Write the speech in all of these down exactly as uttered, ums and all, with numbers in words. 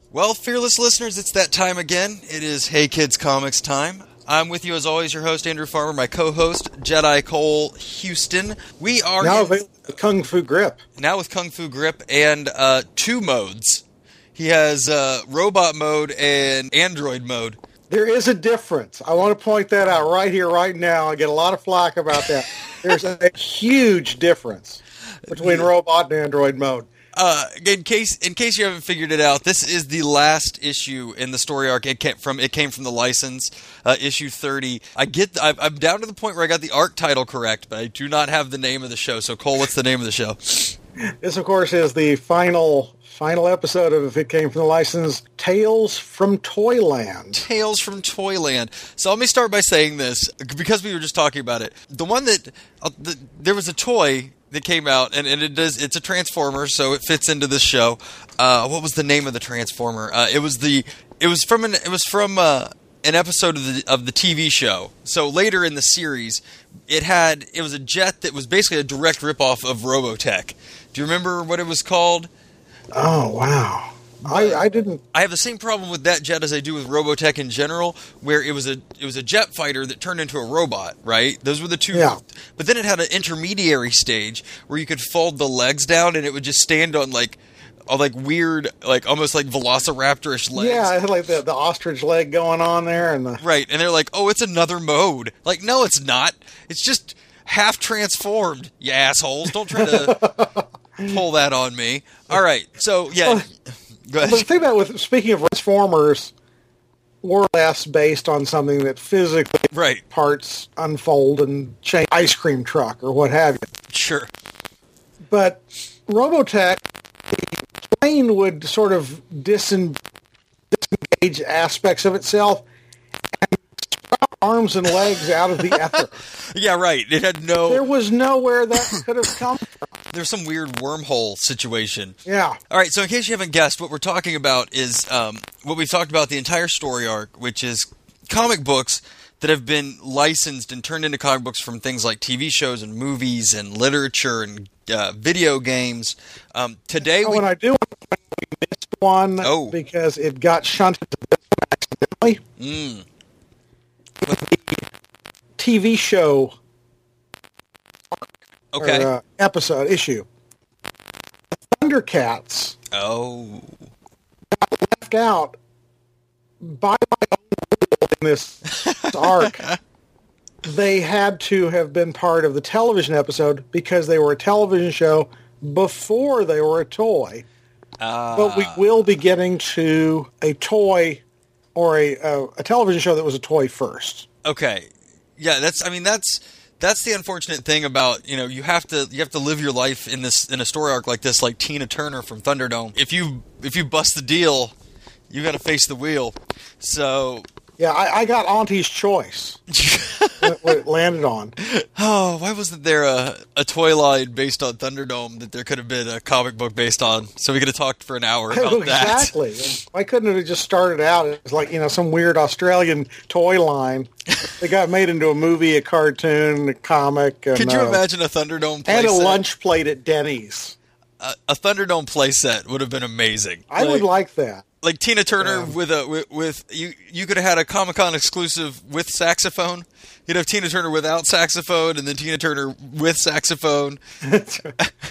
Well, fearless listeners, it's that time again. It is Hey Kids Comics time. I'm with you as always, your host, Andrew Farmer, my co-host, Jedi Cole Houston. We are now available with Kung Fu Grip. Now with Kung Fu Grip and uh, two modes. He has uh, robot mode and android mode. There is a difference. I want to point that out right here, right now. I get a lot of flack about that. There's a huge difference between robot and android mode. Uh, in case in case you haven't figured it out, this is the last issue in the story arc. It came from it came from the license, uh, issue thirty. I get I've, I'm down to the point where I got the arc title correct, but I do not have the name of the show. So Cole, what's the name of the show? This, of course, is the final final episode of If It Came from the License, Tales from Toyland. Tales from Toyland. So let me start by saying this, because we were just talking about it. The one that uh, the, there was a toy that came out, and, and it does. It's a Transformer, so it fits into this show. Uh, what was the name of the Transformer? Uh, it was the. It was from an. It was from uh, an episode of the of the T V show. So later in the series, it had. It was a jet that was basically a direct ripoff of Robotech. Do you remember what it was called? Oh wow. I, I didn't. I have the same problem with that jet as I do with Robotech in general, where it was a it was a jet fighter that turned into a robot, right? Those were the two. Yeah. But then it had an intermediary stage where you could fold the legs down and it would just stand on like, on like weird, like almost like Velociraptor-ish legs. Yeah, it had like the, the ostrich leg going on there, and the right. And they're like, oh, it's another mode. Like, no, it's not. It's just half transformed. You assholes! Don't try to pull that on me. All right. So yeah. Well, Go ahead. But the thing about with speaking of Transformers, more or less based on something that physically right. parts unfold and change, ice cream truck or what have you. Sure. But Robotech, the plane would sort of disen, disengage aspects of itself and sprout arms and legs out of the ether. Yeah, right. It had no. There was nowhere that could have come from. There's some weird wormhole situation. Yeah. All right, so in case you haven't guessed, what we're talking about is um, what we've talked about the entire story arc, which is comic books that have been licensed and turned into comic books from things like T V shows and movies and literature and uh, video games. Um, today, oh, we... and I do want to we missed one oh. because it got shunted to this one accidentally. Mm. The T V show. Okay. Or, uh, episode, issue. The Thundercats Oh. got left out by my own rule in this arc. They had to have been part of the television episode because they were a television show before they were a toy. Uh. But we will be getting to a toy or a, a, a television show that was a toy first. Okay. Yeah, that's, I mean, that's... That's the unfortunate thing about, you know, you have to you have to live your life in this in a story arc like this, like Tina Turner from Thunderdome. If you if you bust the deal, you got to face the wheel. So yeah, I, I got Auntie's Choice. what, what it landed on. Oh, why wasn't there a, a toy line based on Thunderdome that there could have been a comic book based on? So we could have talked for an hour about exactly. that. Exactly. Why couldn't it have just started out as like, you know, some weird Australian toy line that got made into a movie, a cartoon, a comic. And, could you uh, imagine a Thunderdome play and a set? lunch plate at Denny's? A, a Thunderdome play set would have been amazing. I like, would like that. Like Tina Turner Yeah. with a with, with you you could have had a Comic-Con exclusive with saxophone. You'd have Tina Turner without saxophone, and then Tina Turner with saxophone, and,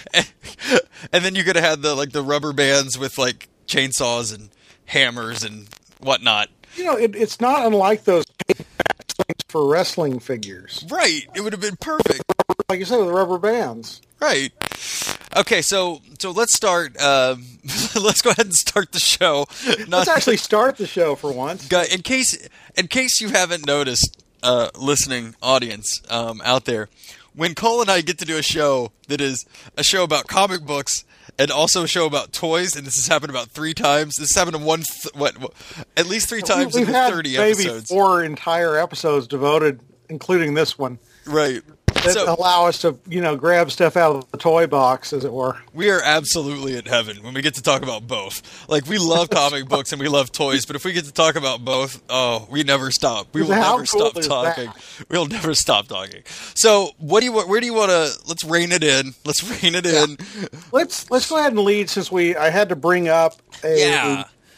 and then you could have had the like the rubber bands with like chainsaws and hammers and whatnot. You know, it, it's not unlike those things for wrestling figures. Right, it would have been perfect. Like you said, with rubber bands. Right. Okay, so so let's start. Um, let's go ahead and start the show. Not, Let's actually start the show for once. in case in case you haven't noticed, uh, listening audience um, out there, when Cole and I get to do a show that is a show about comic books and also a show about toys, and this has happened about three times. This has happened in one, th- what, what, at least three times We've in the had thirty maybe episodes. four entire episodes devoted, including this one, Right. that So allow us to, you know, grab stuff out of the toy box, as it were. we are absolutely in heaven when we get to talk about both. Like, we love comic books and we love toys, but if we get to talk about both, oh, we never stop. We will How never cool stop is talking. that? We'll never stop talking. So, what do you want? Where do you want to? Let's rein it in. Let's rein it in. Let's let's go ahead and lead, since we I had to bring up a, Yeah. a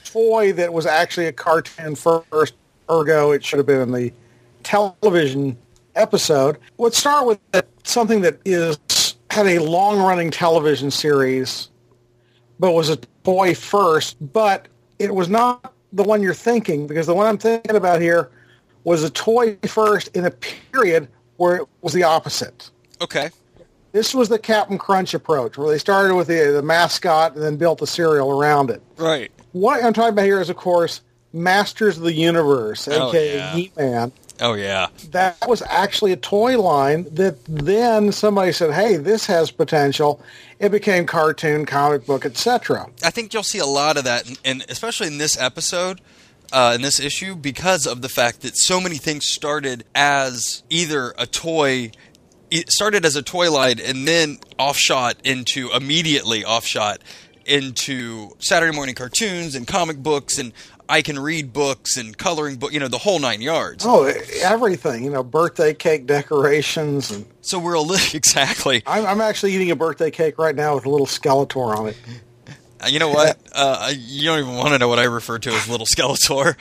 toy that was actually a cartoon first, ergo it should have been in the television episode. Let's start with something that is had a long-running television series, but was a toy first, but it was not the one you're thinking, because the one I'm thinking about here was a toy first in a period where it was the opposite. Okay. This was the Captain Crunch approach, where they started with the, the mascot and then built the cereal around it. Right. What I'm talking about here is, of course, Masters of the Universe, a k a. Oh, yeah. He-Man. Oh, yeah. That was actually a toy line that then somebody said, hey, this has potential. It became cartoon, comic book, et cetera. I think you'll see a lot of that, and especially in this episode, uh, in this issue, because of the fact that so many things started as either a toy, it started as a toy line and then offshot into, immediately offshot into Saturday morning cartoons and comic books and I can read books and coloring book, you know, the whole nine yards. Oh, everything, you know, birthday cake decorations. And so we're a little, exactly. I'm, I'm actually eating a birthday cake right now with a little Skeletor on it. You know what? Uh, you don't even want to know what I refer to as little Skeletor.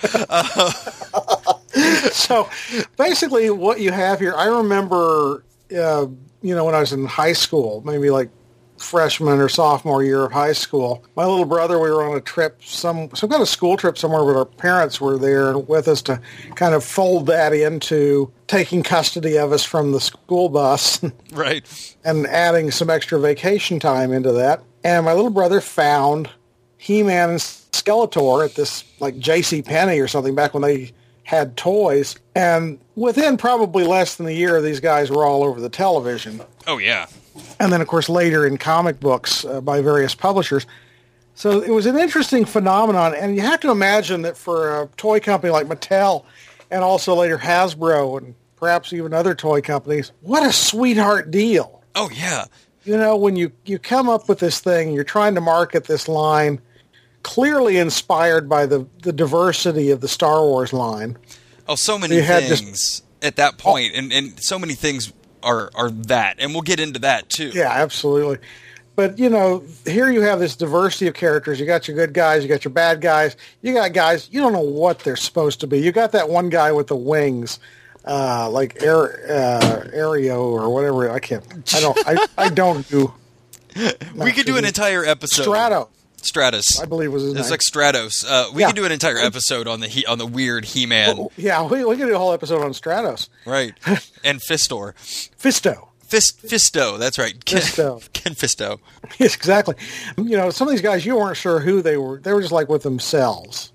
Uh, so basically what you have here, I remember, uh, you know, when I was in high school, maybe like freshman or sophomore year of high school, my little brother, we were on a trip, some some kind of school trip somewhere, but our parents were there with us to kind of fold that into taking custody of us from the school bus. Right. And adding some extra vacation time into that. And my little brother found He-Man and Skeletor at this like J C Penney or something back when they had toys. And within probably less than a year, these guys were all over the television. Oh, yeah. And then, of course, later in comic books uh, by various publishers. So it was an interesting phenomenon. And you have to imagine that for a toy company like Mattel and also later Hasbro and perhaps even other toy companies, what a sweetheart deal. Oh, yeah. You know, when you, you come up with this thing, you're trying to market this line, clearly inspired by the, the diversity of the Star Wars line. Oh, so many you things just, at that point, and, and so many things are are that, and we'll get into that too. Yeah, absolutely. But, you know, here you have this diversity of characters. You got your good guys, you got your bad guys, you got guys, you don't know what they're supposed to be. You got that one guy with the wings, uh, like Air, uh, Aereo or whatever. I can't, I don't, I, I don't do. We could do an entire episode. Strato. Stratus, I believe was his it's name. like Stratos. Uh, we Yeah. could do an entire episode on the he, on the weird He-Man, Oh, yeah, we, we could do a whole episode on Stratos. right? And Fistor, Fisto. Fist, Fisto. That's right, Ken, Fisto. Ken Fisto. Yes, exactly. You know, some of these guys, you weren't sure who they were. They were just like with themselves.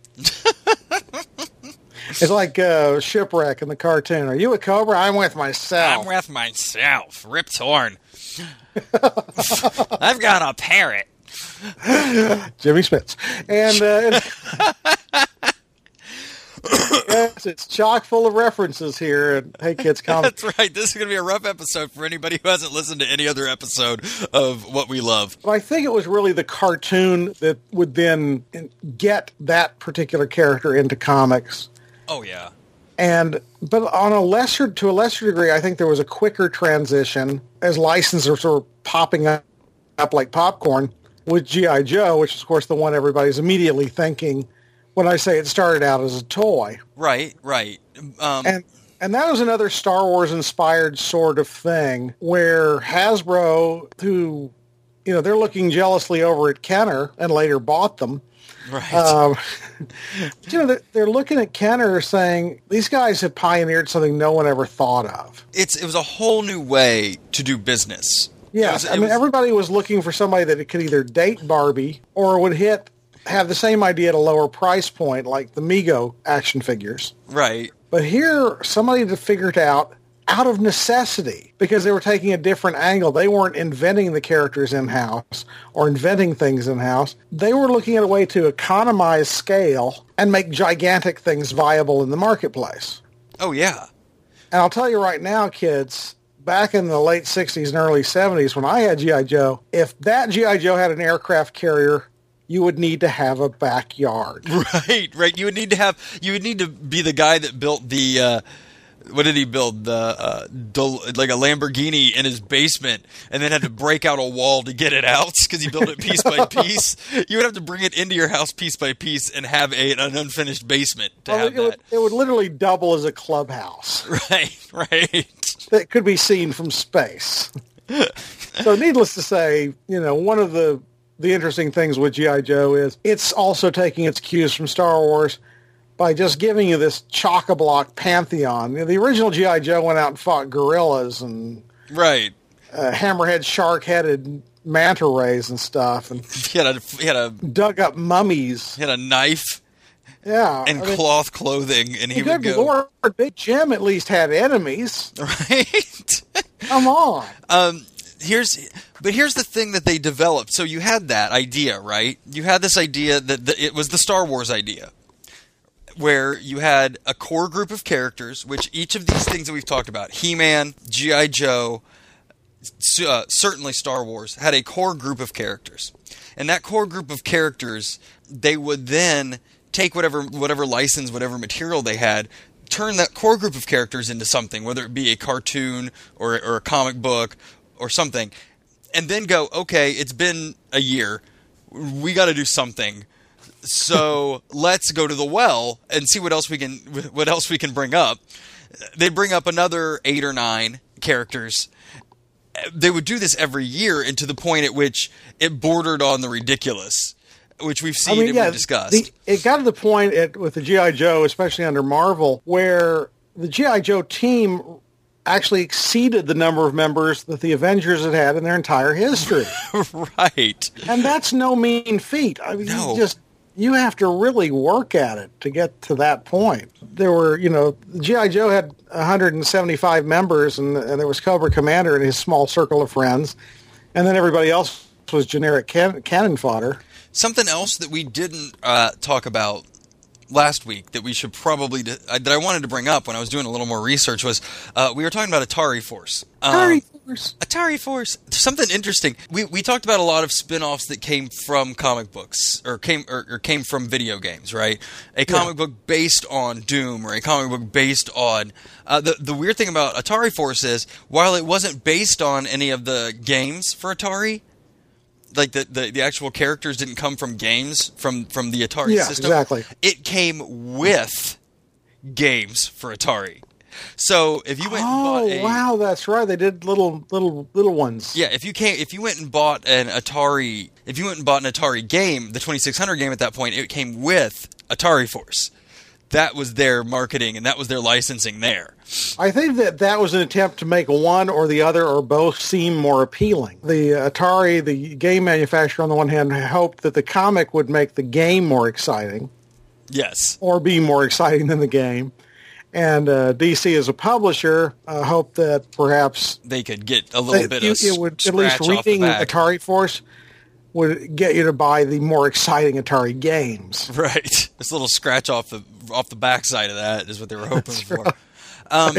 It's like uh, Shipwreck in the cartoon. Are you a Cobra? I'm with myself. I'm with myself, Rip Torn. I've got a parrot. Jimmy Spitz. And uh, yes, it's chock full of references here. And hey, kids, comics. That's right. This is going to be a rough episode for anybody who hasn't listened to any other episode of What We Love. But I think it was really the cartoon that would then get that particular character into comics. Oh, yeah. And but on a lesser to a lesser degree, I think there was a quicker transition as licenses were popping up, up like popcorn with G I. Joe, which is of course the one everybody's immediately thinking when I say it started out as a toy. Right, right. Um, And and that was another Star Wars inspired sort of thing where Hasbro, who you know they're looking jealously over at Kenner and later bought them. right. Um, you know, they're, they're looking at Kenner saying, these guys have pioneered something no one ever thought of. it's It was a whole new way to do business. Yeah, It was- I it mean, was- everybody was looking for somebody that could either date Barbie or would hit have the same idea at a lower price point, like the Mego action figures. Right. But here, somebody had figured out out of necessity because they were taking a different angle. They weren't inventing the characters in-house or inventing things in-house. They were looking at a way to economize scale and make gigantic things viable in the marketplace. Oh, yeah. And I'll tell you right now, kids, back in the late sixties and early seventies when I had G I. Joe, if that G I. Joe had an aircraft carrier, you would need to have a backyard. Right, right. You would need to have, you would need to be the guy that built the, uh, what did he build? The uh, Del- like a Lamborghini in his basement, and then had to break out a wall to get it out because he built it piece by piece. You would have to bring it into your house piece by piece and have a, an unfinished basement to well, have it, that. would, it would literally double as a clubhouse. Right, right. That could be seen from space. So, needless to say, you know, one of the the interesting things with G I. Joe is it's also taking its cues from Star Wars by just giving you this chock-a-block pantheon. You know, the original G I. Joe went out and fought gorillas and right, uh, hammerhead, shark-headed manta rays and stuff, and he had a he had a dug up mummies. He had a knife, yeah, and I mean, cloth clothing, and he good would go. Lord, Big Jim at least had enemies. Right. Come on. Um. Here's, but here's the thing that they developed. So you had that idea, right? You had this idea that the, it was the Star Wars idea, where you had a core group of characters, which each of these things that we've talked about, He-Man, G I. Joe, uh, certainly Star Wars, had a core group of characters. And that core group of characters, they would then take whatever whatever license, whatever material they had, turn that core group of characters into something, whether it be a cartoon or, or a comic book or something, and then go, okay, it's been a year, we got to do something. So let's go to the well and see what else we can what else we can bring up. They'd bring up another eight or nine characters. They would do this every year, and to the point at which it bordered on the ridiculous, which we've seen I mean, and yeah, we've discussed. The, it got to the point at, with the G I. Joe, especially under Marvel, where the G I. Joe team actually exceeded the number of members that the Avengers had had in their entire history. Right. And that's no mean feat. I mean, No. you just you have to really work at it to get to that point. There were, you know, G I. Joe had one hundred seventy-five members, and, and there was Cobra Commander and his small circle of friends, and then everybody else was generic can- cannon fodder. Something else that we didn't uh, talk about last week that we should probably d- uh, that I wanted to bring up when I was doing a little more research was uh, we were talking about Atari Force. Um, Atari Force. Atari Force. Something interesting. We we talked about a lot of spin-offs that came from comic books or came or, or came from video games, right? A comic Yeah. book based on Doom or a comic book based on uh, the the weird thing about Atari Force is while it wasn't based on any of the games for Atari, like the, the, the actual characters didn't come from games from, from the Atari Yeah, system. exactly. It came with games for Atari. So if you went and bought Oh, a wow, that's right. They did little little little ones. yeah, if you came if you went and bought an Atari if you went and bought an Atari game, the twenty-six hundred game at that point, it came with Atari Force. That was their marketing and that was their licensing there. I think that that was an attempt to make one or the other or both seem more appealing. The Atari, the game manufacturer, on the one hand, hoped that the comic would make the game more exciting Yes. or be more exciting than the game. And uh, D C, as a publisher, uh, hoped that perhaps They could get a little that bit you, of it would, at least scratch off the reading back. Atari Force would get you to buy the more exciting Atari games. Right. This little scratch off the off the backside of that is what they were hoping for. right. Um,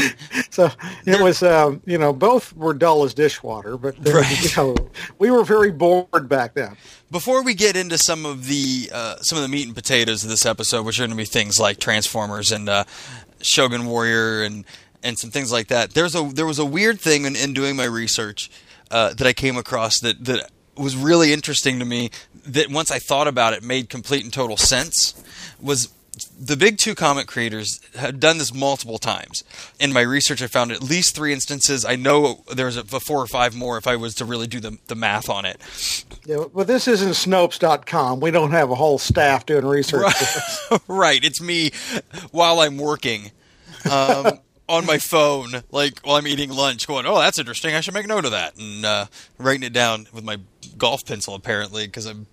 So it was, um, you know, both were dull as dishwater, but there was, Right. you know, we were very bored back then. Before we get into some of the uh, some of the meat and potatoes of this episode, which are going to be things like Transformers and uh, Shogun Warrior and and some things like that, there's a there was a weird thing in, in doing my research uh, that I came across that that was really interesting to me. That once I thought about it, made complete and total sense. Was the big two comic creators had done this multiple times. In my research, I found at least three instances. I know there's a, a four or five more if I was to really do the, the math on it. Yeah, but this isn't Snopes dot com. We don't have a whole staff doing research. Right, right. It's me while I'm working um, on my phone, like while I'm eating lunch, going, "Oh, that's interesting. I should make note of that," and uh, writing it down with my golf pencil, apparently, because I'm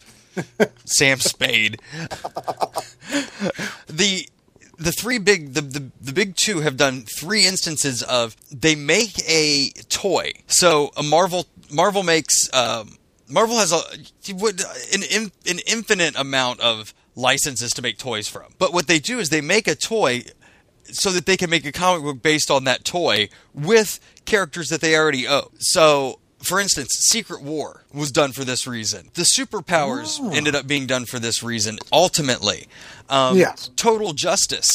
Sam Spade. the the three big the, the the big two have done three instances of they make a toy. So a Marvel Marvel makes um, Marvel has a an an infinite amount of licenses to make toys from. But what they do is they make a toy so that they can make a comic book based on that toy with characters that they already own. So, for instance, Secret War was done for this reason. The Superpowers Oh. ended up being done for this reason, ultimately. Um, Yes. Total Justice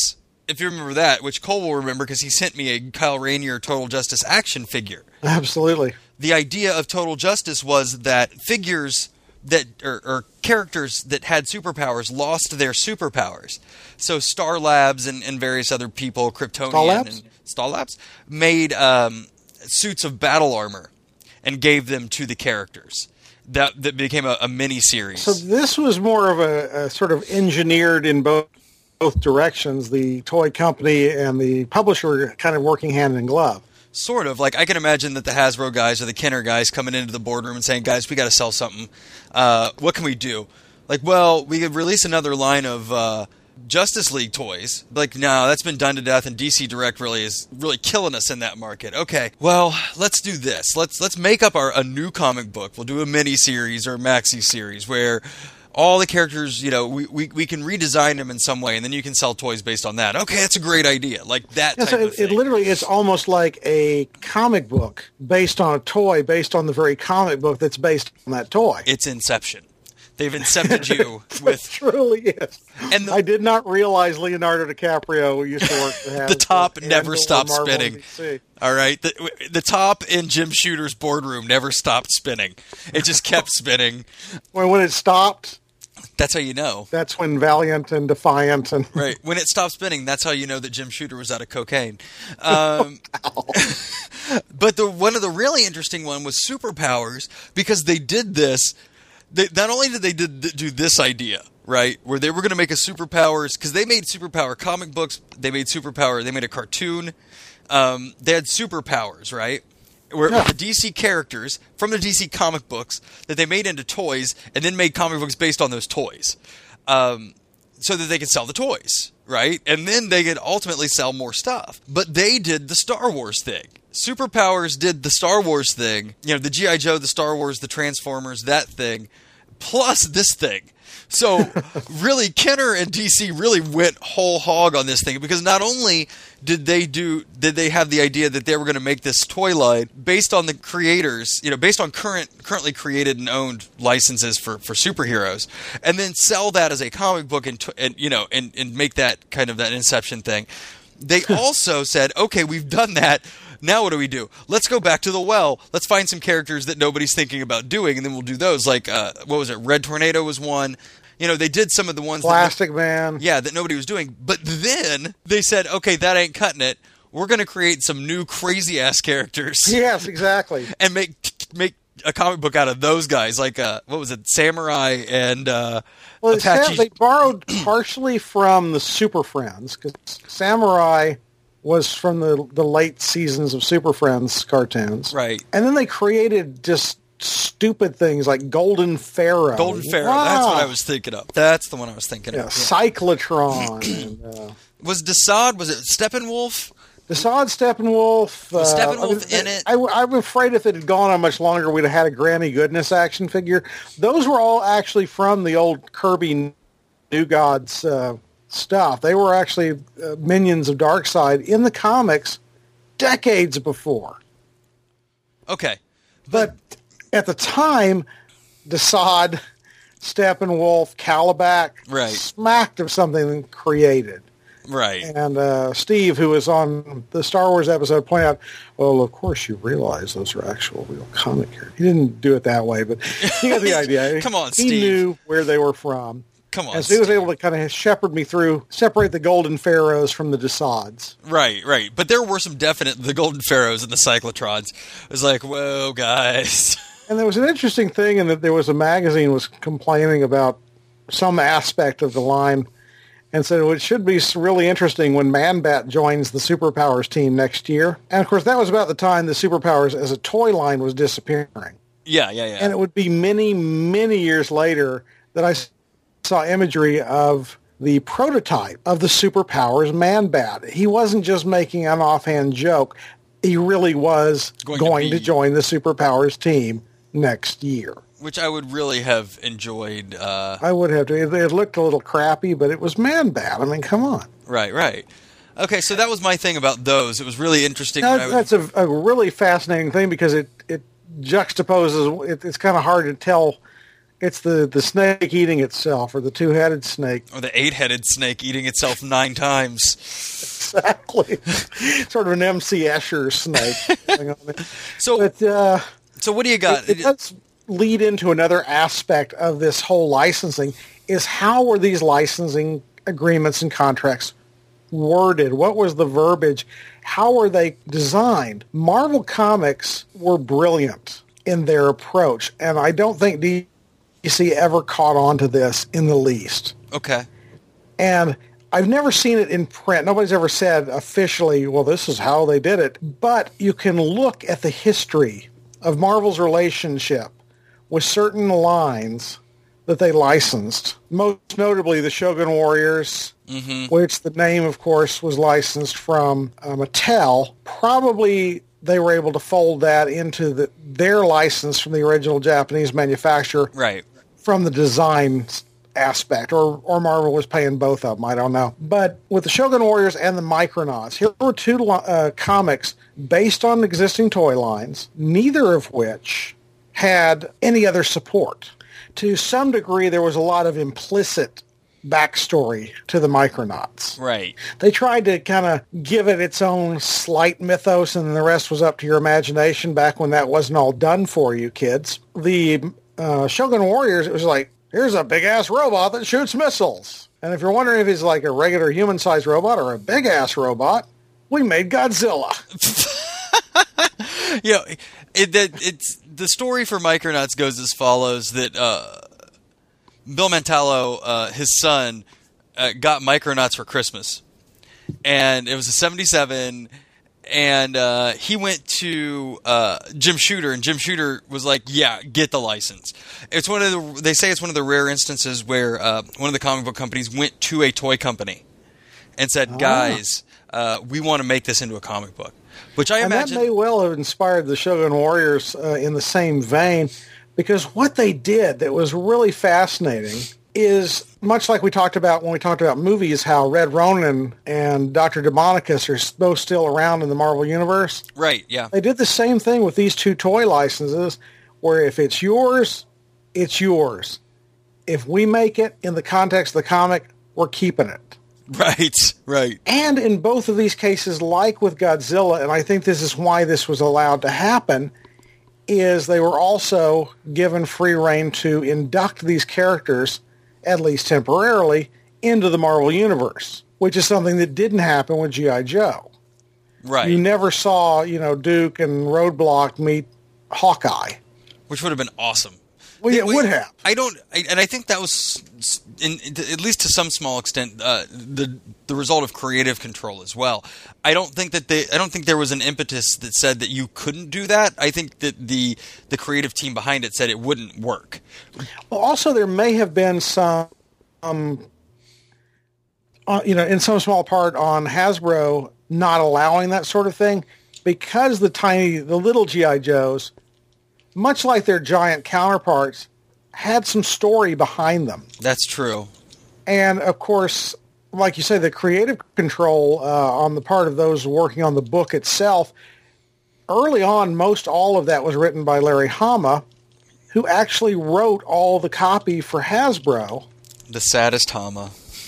if you remember that, which Cole will remember because he sent me a Kyle Rayner Total Justice action figure. Absolutely. The idea of Total Justice was that figures that or, or characters that had superpowers lost their superpowers. So Star Labs and, and various other people, Kryptonian Star Labs? and Star Labs, made um, suits of battle armor and gave them to the characters. That that became a, a mini series. So this was more of a, a sort of engineered in both both directions. The toy company and the publisher kind of working hand in glove. Sort of. Like, I can imagine that the Hasbro guys or the Kenner guys coming into the boardroom and saying, guys, we got to sell something. Uh, what can we do? Like, well, we could release another line of uh, Justice League toys. Like, no, that's been done to death, and D C Direct really is really killing us in that market. Okay, well, let's do this. Let's let's make up our a new comic book. We'll do a mini-series or a maxi-series where all the characters, you know, we, we, we can redesign them in some way, and then you can sell toys based on that. Okay, that's a great idea. Like that Yeah, type so of it, thing. it literally is almost like a comic book based on a toy, based on the very comic book that's based on that toy. It's Inception. They've incepted you It with truly is. And the- I did not realize Leonardo DiCaprio used to work for Hasbro. the top and never or stopped Marvel spinning. D C. All right, the, the top in Jim Shooter's boardroom never stopped spinning. It just kept spinning. When, when it stopped, That's how you know. that's when Valiant and Defiant and Right. When it stopped spinning, that's how you know that Jim Shooter was out of cocaine. Um, but the one of the really interesting one was superpowers, because they did this. They, not only did they did, do this idea, right, where they were going to make a superpowers, because they made superpower comic books, they made superpower, they made a cartoon, um, they had superpowers, right, where Yeah. the D C characters from the D C comic books that they made into toys, and then made comic books based on those toys, um, so that they could sell the toys, right, and then they could ultimately sell more stuff. But they did the Star Wars thing. Superpowers did the Star Wars thing, you know, the G I. Joe, the Star Wars, the Transformers, that thing, plus this thing. So really, Kenner and D C really went whole hog on this thing, because not only did they do did they have the idea that they were going to make this toy line based on the creators, you know, based on current currently created and owned licenses for, for superheroes, and then sell that as a comic book and, and you know and, and make that kind of that Inception thing. They also said, okay, we've done that. Now what do we do? Let's go back to the well. Let's find some characters that nobody's thinking about doing, and then we'll do those. Like, uh, what was it? Red Tornado was one. You know, they did some of the ones Plastic that, Man. yeah, that nobody was doing. But then they said, okay, that ain't cutting it. We're going to create some new crazy-ass characters Yes, exactly. and make make a comic book out of those guys. Like, uh, what was it? Samurai and uh, Well, it's Apache. sad they borrowed partially from the Super Friends, because Samurai was from the the late seasons of Super Friends cartoons. Right. And then they created just stupid things like Golden Pharaoh. Golden Pharaoh. Wow. That's what I was thinking of. That's the one I was thinking Yeah, of. Yeah. Cyclotron. and, uh, Was Desaad, was it Steppenwolf? Desaad Steppenwolf. Was uh, Steppenwolf I in it? I, I'm afraid if it had gone on much longer, we'd have had a Granny Goodness action figure. Those were all actually from the old Kirby New Gods uh, stuff. They were actually uh, minions of Darkseid in the comics decades before. Okay. But at the time, Desaad, Steppenwolf, Calabac Right. smacked of something created. Right. And uh, Steve, who was on the Star Wars episode, pointed out, well, of course you realize those are actual real comic characters. He didn't do it that way, but he got the idea. Come on, he Steve. knew where they were from. Come on. And so he was Steve. able to kind of shepherd me through, separate the Golden Pharaohs from the Desauds. Right, right. But there were some definite, the Golden Pharaohs and the Cyclotrons. It was like, whoa, guys. And there was an interesting thing in that there was a magazine was complaining about some aspect of the line and said, well, it should be really interesting when Man-Bat joins the Superpowers team next year. And, of course, that was about the time the Superpowers as a toy line was disappearing. Yeah, yeah, yeah. And it would be many, many years later that I saw imagery of the prototype of the Superpowers Man-Bat. He wasn't just making an offhand joke. He really was Going going, to to, be- join the Superpowers team next year. Which I would really have enjoyed. Uh, I would have to. It, it looked a little crappy, but it was Man-Bat. I mean, come on. right, right. Okay, so that was my thing about those. It was really interesting. That, when I was- that's a, a really fascinating thing because it, it juxtaposes, it, it's kind of hard to tell It's the, the snake eating itself, or the two-headed snake. Or the eight-headed snake eating itself nine times. Exactly. Sort of an M C Escher snake. so, but, uh, so what do you got? It, it does lead into another aspect of this whole licensing, is how were these licensing agreements and contracts worded? What was the verbiage? How were they designed? Marvel Comics were brilliant in their approach, and I don't think D C ever caught on to this in the least. Okay. And I've never seen it in print. Nobody's ever said officially, well, this is how they did it. But you can look at the history of Marvel's relationship with certain lines that they licensed. Most notably, the Shogun Warriors, mm-hmm. which the name, of course, was licensed from uh, Mattel. Probably they were able to fold that into the, their license from the original Japanese manufacturer. Right. From the design aspect, or or Marvel was paying both of them, I don't know. But with the Shogun Warriors and the Micronauts, here were two uh, comics based on existing toy lines, neither of which had any other support. To some degree, there was a lot of implicit backstory to the Micronauts. Right. They tried to kind of give it its own slight mythos, and the rest was up to your imagination back when that wasn't all done for you, kids. The uh, Shogun Warriors, it was like, here's a big-ass robot that shoots missiles. And if you're wondering if he's like a regular human-sized robot or a big-ass robot, we made Godzilla. you know, it, it, it's, the story for Micronauts goes as follows, that uh, Bill Mantello, uh, his son, uh, got Micronauts for Christmas. And it was a seventy-seven, and uh, he went to uh, Jim Shooter, and Jim Shooter was like, yeah, get the license. It's one of the, they say it's one of the rare instances where uh, one of the comic book companies went to a toy company and said, oh. guys, uh, we want to make this into a comic book. Which I and imagine... that may well have inspired the Shogun Warriors uh, in the same vein, because what they did that was really fascinating is, much like we talked about when we talked about movies, how Red Ronin and Doctor Demonicus are both still around in the Marvel Universe. Right, yeah. They did the same thing with these two toy licenses, where if it's yours, it's yours. If we make it in the context of the comic, we're keeping it. Right, right. And in both of these cases, like with Godzilla, and I think this is why this was allowed to happen, is they were also given free rein to induct these characters, at least temporarily, into the Marvel Universe, which is something that didn't happen with G I. Joe. Right. You never saw, you know, Duke and Roadblock meet Hawkeye. Which would have been awesome. Well, it, it would have. I don't, I, and I think that was, in, in, at least to some small extent, uh, the the result of creative control as well. I don't think that they, I don't think there was an impetus that said that you couldn't do that. I think that the the creative team behind it said it wouldn't work. Well, also there may have been some, um, uh, you know, in some small part on Hasbro not allowing that sort of thing, because the tiny, the little G I. Joes, much like their giant counterparts, had some story behind them. That's true. And, of course, like you say, the creative control uh, on the part of those working on the book itself, early on, most all of that was written by Larry Hama, who actually wrote all the copy for Hasbro. The saddest Hama.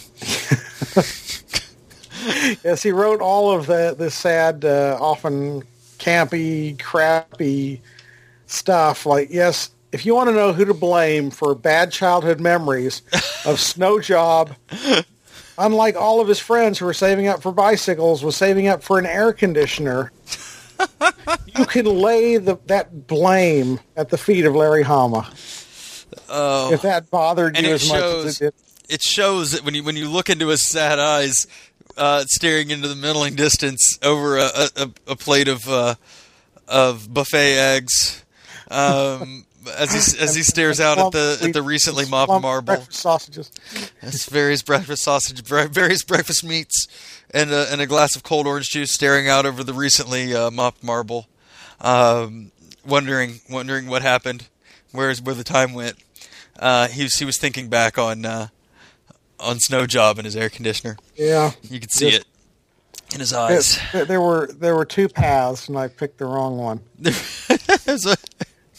Yes, he wrote all of the, the sad, uh, often campy, crappy stuff. Like, yes, if you want to know who to blame for bad childhood memories of Snow Job, unlike all of his friends who were saving up for bicycles, was saving up for an air conditioner, you can lay the, that blame at the feet of Larry Hama. Oh, if that bothered you as shows, much as it did. It shows that when you when you look into his sad eyes, uh, staring into the middling distance over a, a, a plate of uh, of buffet eggs. Um, as he as he stares out at the at the recently mopped marble, breakfast sausages, that's various breakfast sausage, various breakfast meats, and a, and a glass of cold orange juice, staring out over the recently uh, mopped marble, um, wondering wondering what happened, where's where the time went. Uh, he was he was thinking back on uh, on Snow Job and his air conditioner. Yeah, you could see it in his eyes. It, there were there were two paths, and I picked the wrong one. there's a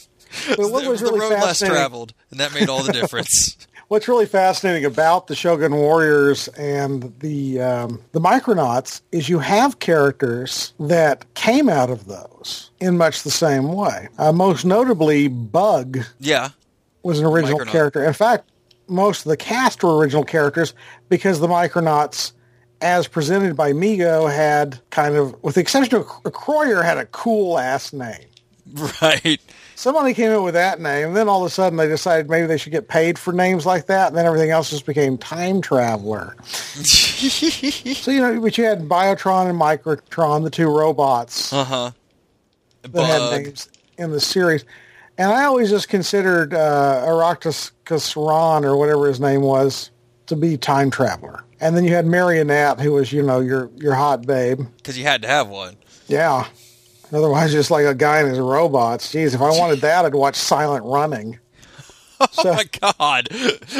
But what it was was really the road less fascinating, traveled, and that made all the difference. what's really fascinating about the Shogun Warriors and the um, the Micronauts is you have characters that came out of those in much the same way. Uh, most notably, Bug Yeah. was an original Micronaut. character. In fact, most of the cast were original characters because the Micronauts, as presented by Mego, had kind of, with the exception of Croyer, had a cool-ass name. Right. Somebody came in with that name, and then all of a sudden they decided maybe they should get paid for names like that, and then everything else just became Time Traveler. So, you know, but you had Biotron and Microtron, the two robots Uh-huh. that had names in the series. And I always just considered uh, Aractus Ron, or whatever his name was, to be Time Traveler. And then you had Marionette, who was, you know, your, your hot babe. Because you had to have one. Yeah. Otherwise, just like a guy and his robots. Jeez, if I wanted that, I'd watch Silent Running. Oh, So- my God.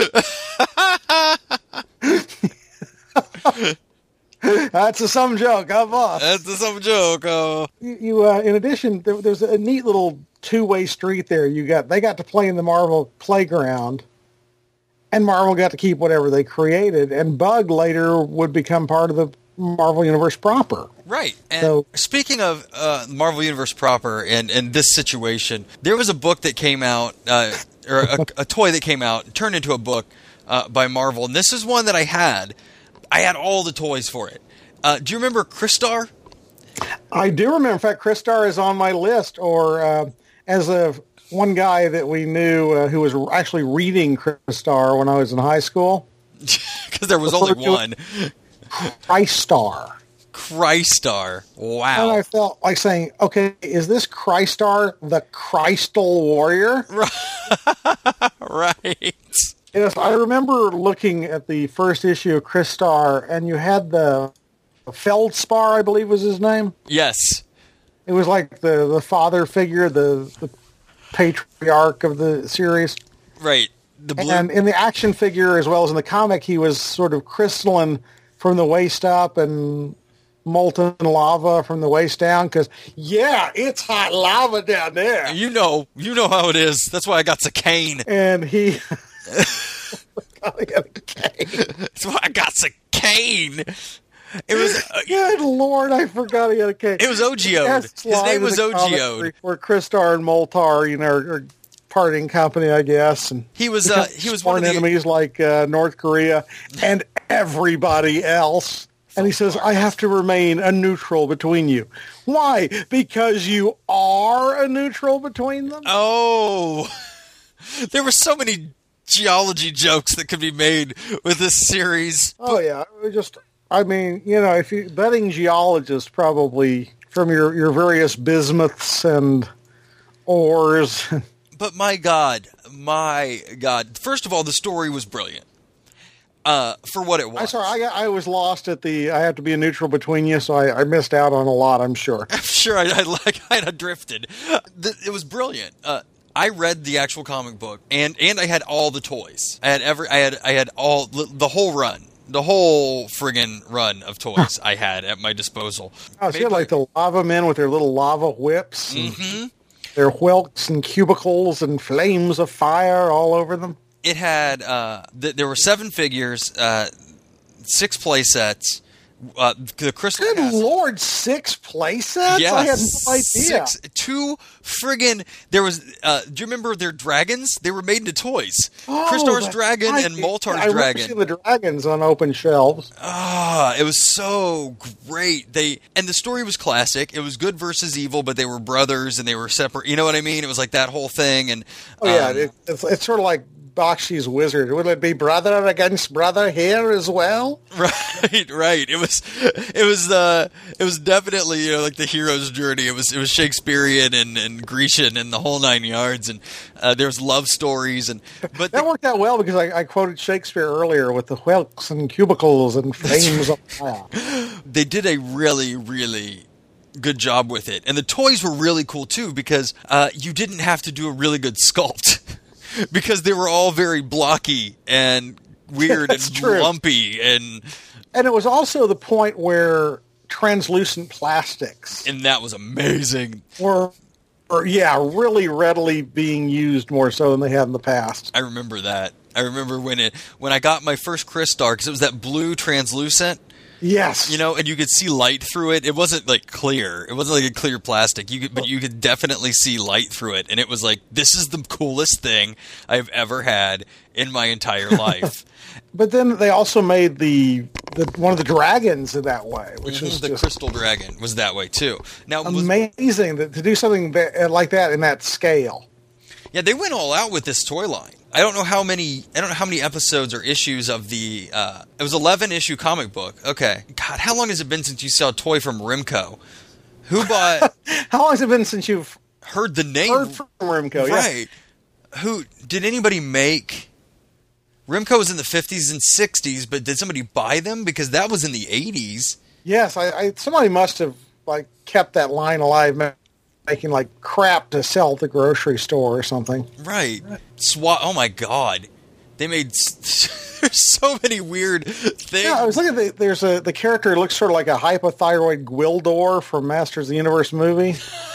That's a some joke, huh, boss? That's some joke. Uh, You, you uh, in addition, there, there's a neat little two-way street there. You got They got to play in the Marvel playground, and Marvel got to keep whatever they created, and Bug later would become part of the Marvel Universe proper. right. And So- speaking of uh, Marvel Universe proper and, and this situation, there was a book that came out, uh, or a, a toy that came out, turned into a book uh, by Marvel. And this is one that I had. I had all the toys for it. Uh, do you remember Crystar? I do remember. In fact, Crystar is on my list, or uh, as a one guy that we knew uh, who was actually reading Crystar when I was in high school. Because there was only Referred to it- one. Crystar. Crystar. And Wow. I felt like saying, okay, is this Crystar the Crystal Warrior? Right. Yes, I remember looking at the first issue of Crystar, and you had the Feldspar, I believe was his name. Yes. It was like the, the father figure, the, the patriarch of the series. Right. The blue. And in the action figure, as well as in the comic, he was sort of crystalline from the waist up and molten lava from the waist down. Because, yeah, it's hot lava down there. You know, you know how it is. That's why I got the cane. And he... God, he had a cane. That's why I got the cane. It was. Uh, Good Lord, I forgot he had a cane. it was Ogioed. His name was Ogioed. Where Crystar and Moltar, you know, are, are parting company, I guess. And He was. Uh, he was one sworn of the. enemies like uh, North Korea and everybody else. And he says, I have to remain a neutral between you. Why? Because you are a neutral between them? Oh, there were so many geology jokes that could be made with this series. Oh, yeah. It was just, I mean, you know, if you, budding geologist probably from your, your various bismuths and ores. But my God, my God! First of all, the story was brilliant. Uh, for what it was. I'm sorry, I, I was lost at the, I have to be a neutral between you, so I, I missed out on a lot, I'm sure. I'm sure I, I like I had drifted. The, it was brilliant. Uh, I read the actual comic book, and, and I had all the toys. I had every. I had I had all the whole run, the whole friggin' run of toys I had at my disposal. Oh, so you had like the lava men with their little lava whips, and Mm-hmm. their whelks and cubicles and flames of fire all over them. It had uh, th- there were seven figures, uh, six play sets. Uh, the crystal. Good Castle. Lord, six play sets? Yeah, I had no idea. six, two friggin' there was. Uh, do you remember their dragons? They were made into toys. Oh, Crystar's that's dragon right. and Moltar's I remember dragon. seeing the dragons on open shelves. Ah, it was so great. They and the story was classic. It was good versus evil, but they were brothers and they were separate. You know what I mean? It was like that whole thing. And Oh, yeah, um, it, it's, it's sort of like Bakshi's Wizard. Would it be brother against brother here as well? right, right. It was, it was, uh, it was definitely you know like the hero's journey. It was, it was Shakespearean and, and Grecian and the whole nine yards. And uh, there was love stories and but That the, worked out well because I, I quoted Shakespeare earlier with the whelks and cubicles and flames of fire. they did a really, really good job with it. And the toys were really cool too because uh, you didn't have to do a really good sculpt because they were all very blocky and weird and That's true. lumpy and And it was also the point where translucent plastics and that was amazing. were or yeah, really readily being used more so than they have in the past. I remember that. I remember when it when I got my first Crystar, because it was that blue translucent. Yes. You know, and you could see light through it. It wasn't like clear. It wasn't like a clear plastic. You could, but you could definitely see light through it. And it was like, this is the coolest thing I've ever had in my entire life. But then they also made the, the one of the dragons in that way, which was the just Crystal Dragon was that way too. Now, was, amazing that, to do something that, like that in that scale. yeah, they went all out with this toy line. I don't know how many. I don't know how many episodes or issues of the. Uh, it was eleven issue comic book. Okay, God, how long has it been since you saw a toy from Rimco? Who bought? How long has it been since you've heard the name? Heard from Rimco, right? Yeah. Who did anybody make? Rimco was in the fifties and sixties, but did somebody buy them? Because that was in the eighties. Yes, I, I somebody must have like kept that line alive, making like crap to sell at the grocery store or something. Right. Swat. Oh my God. They made there's so many weird things. Yeah, I was looking at the, there's a the character looks sort of like a hypothyroid Gwildor from Masters of the Universe movie.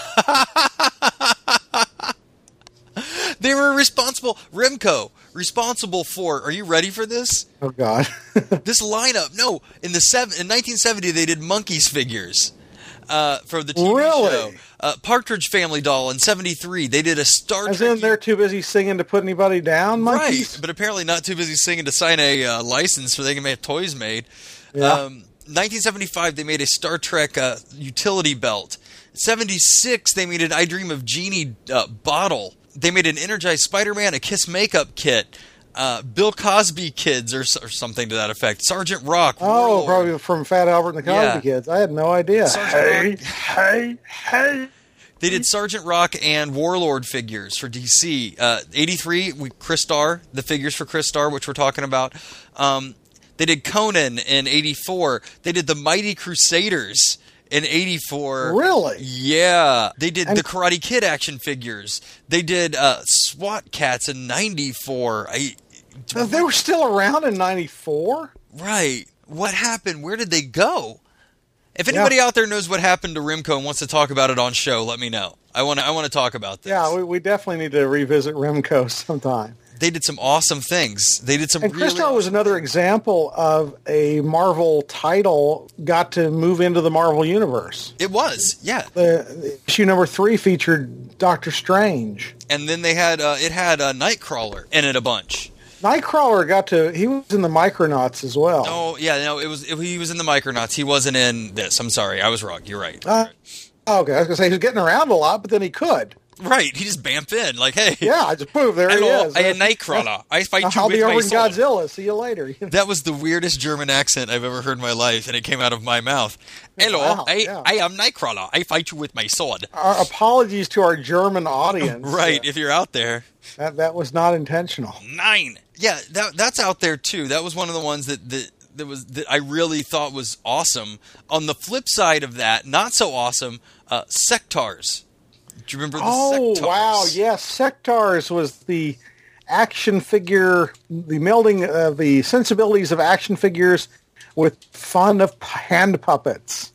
They were responsible, Rimco, responsible for, are you ready for this? Oh God. This lineup, no, in the seven, in nineteen seventy they did Monkeys figures. Uh, for the T V really? show. Uh, Partridge Family doll in seventy-three. They did a Star As Trek. in they're too busy singing to put anybody down, monkeys? Right, but apparently not too busy singing to sign a uh, license so they can make toys made. Yeah. Um, nineteen seventy-five, they made a Star Trek uh, utility belt. seventy-six, they made an I Dream of Jeannie uh, bottle. They made an Energized Spider-Man, a Kiss makeup kit. Uh, Bill Cosby Kids or, or something to that effect. Sergeant Rock. Oh, Warlord. probably from Fat Albert and the Cosby Yeah. Kids. I had no idea. Sergeant Hey, hey, hey. They did Sergeant Rock and Warlord figures for D C. Uh, eighty-three, we Crystar, the figures for Crystar, which we're talking about. Um, they did Conan in eighty-four. They did the Mighty Crusaders in eighty-four. Really? Yeah. They did And- the Karate Kid action figures. They did uh, SWAT Cats in ninety-four. I, They were still around in ninety-four? right. What happened? Where did they go? If anybody Yeah. out there knows what happened to Rimco and wants to talk about it on show, let me know. I want to. I want to talk about this. Yeah, we, we definitely need to revisit Rimco sometime. They did some awesome things. They did some And really Crystar was another example of a Marvel title got to move into the Marvel Universe. It was, yeah. The, the issue number three featured Doctor Strange. And then they had uh, it had uh, Nightcrawler in it a bunch. Nightcrawler got to, he was in the Micronauts as well. Oh yeah, no, it was it, he was in the Micronauts. He wasn't in this. I'm sorry, I was wrong. You're right. Uh, okay, I was going to say he was getting around a lot, but then he could. Right, he just bamfed in like, hey, Yeah, I just proved there hello, he is. I am Nightcrawler. I fight you I'll with be over my in sword. Godzilla. See you later. That was the weirdest German accent I've ever heard in my life, and it came out of my mouth. Hello, Wow, I, yeah. I am Nightcrawler. I fight you with my sword. Our apologies to our German audience. Right, Uh, if you're out there. that, that was not intentional. Nine. Yeah, that that's out there too. That was one of the ones that that, that was that I really thought was awesome. On the flip side of that, not so awesome, uh, Sectars. Do you remember the Oh, Sectars? wow. Yes, Sectars was the action figure, the melding of the sensibilities of action figures with fun of p- hand puppets.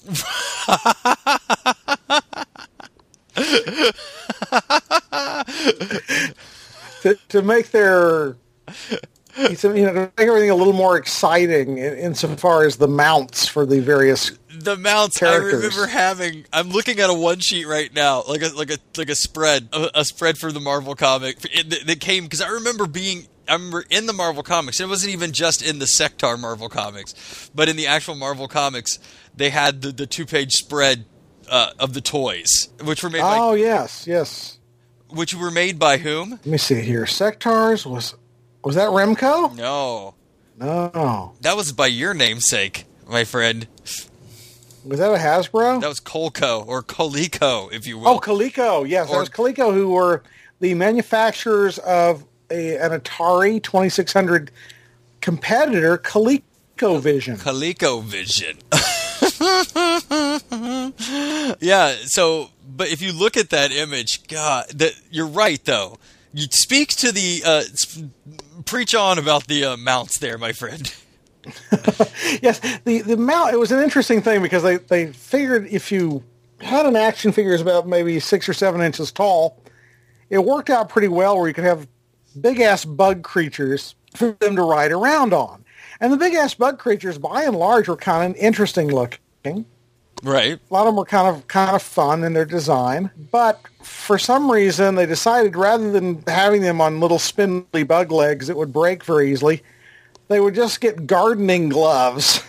to, to make their, you know, to make everything a little more exciting in, insofar as the mounts for the various. The mounts Characters. I remember having. I'm looking at a one sheet right now, like a like a like a spread, a, a spread for the Marvel comic it, that, that came because I remember being. I remember in the Marvel comics. It wasn't even just in the Sectar Marvel comics, but in the actual Marvel comics, they had the, the two page spread uh, of the toys, which were made by Oh, yes, yes. which were made by whom? Let me see here. Sectars was, was that Remco? No, No. that was by your namesake, my friend. Was that a Hasbro? That was Colco or Coleco, if you will. Oh, Coleco. Yes, Or- that was Coleco, who were the manufacturers of a, an Atari twenty-six hundred competitor, ColecoVision. ColecoVision. Yeah, so, but if you look at that image, God, that you're right, though. You speak to the, uh, sp- preach on about the uh, mounts there, my friend. Yes, the, the mount, it was an interesting thing because they, they figured if you had an action figure that's about maybe six or seven inches tall. It worked out pretty well where you could have big-ass bug creatures for them to ride around on. And the big-ass bug creatures, by and large, were kind of interesting looking. Right. A lot of them were kind of kind of fun in their design. But for some reason, they decided rather than having them on little spindly bug legs that would break very easily, they would just get gardening gloves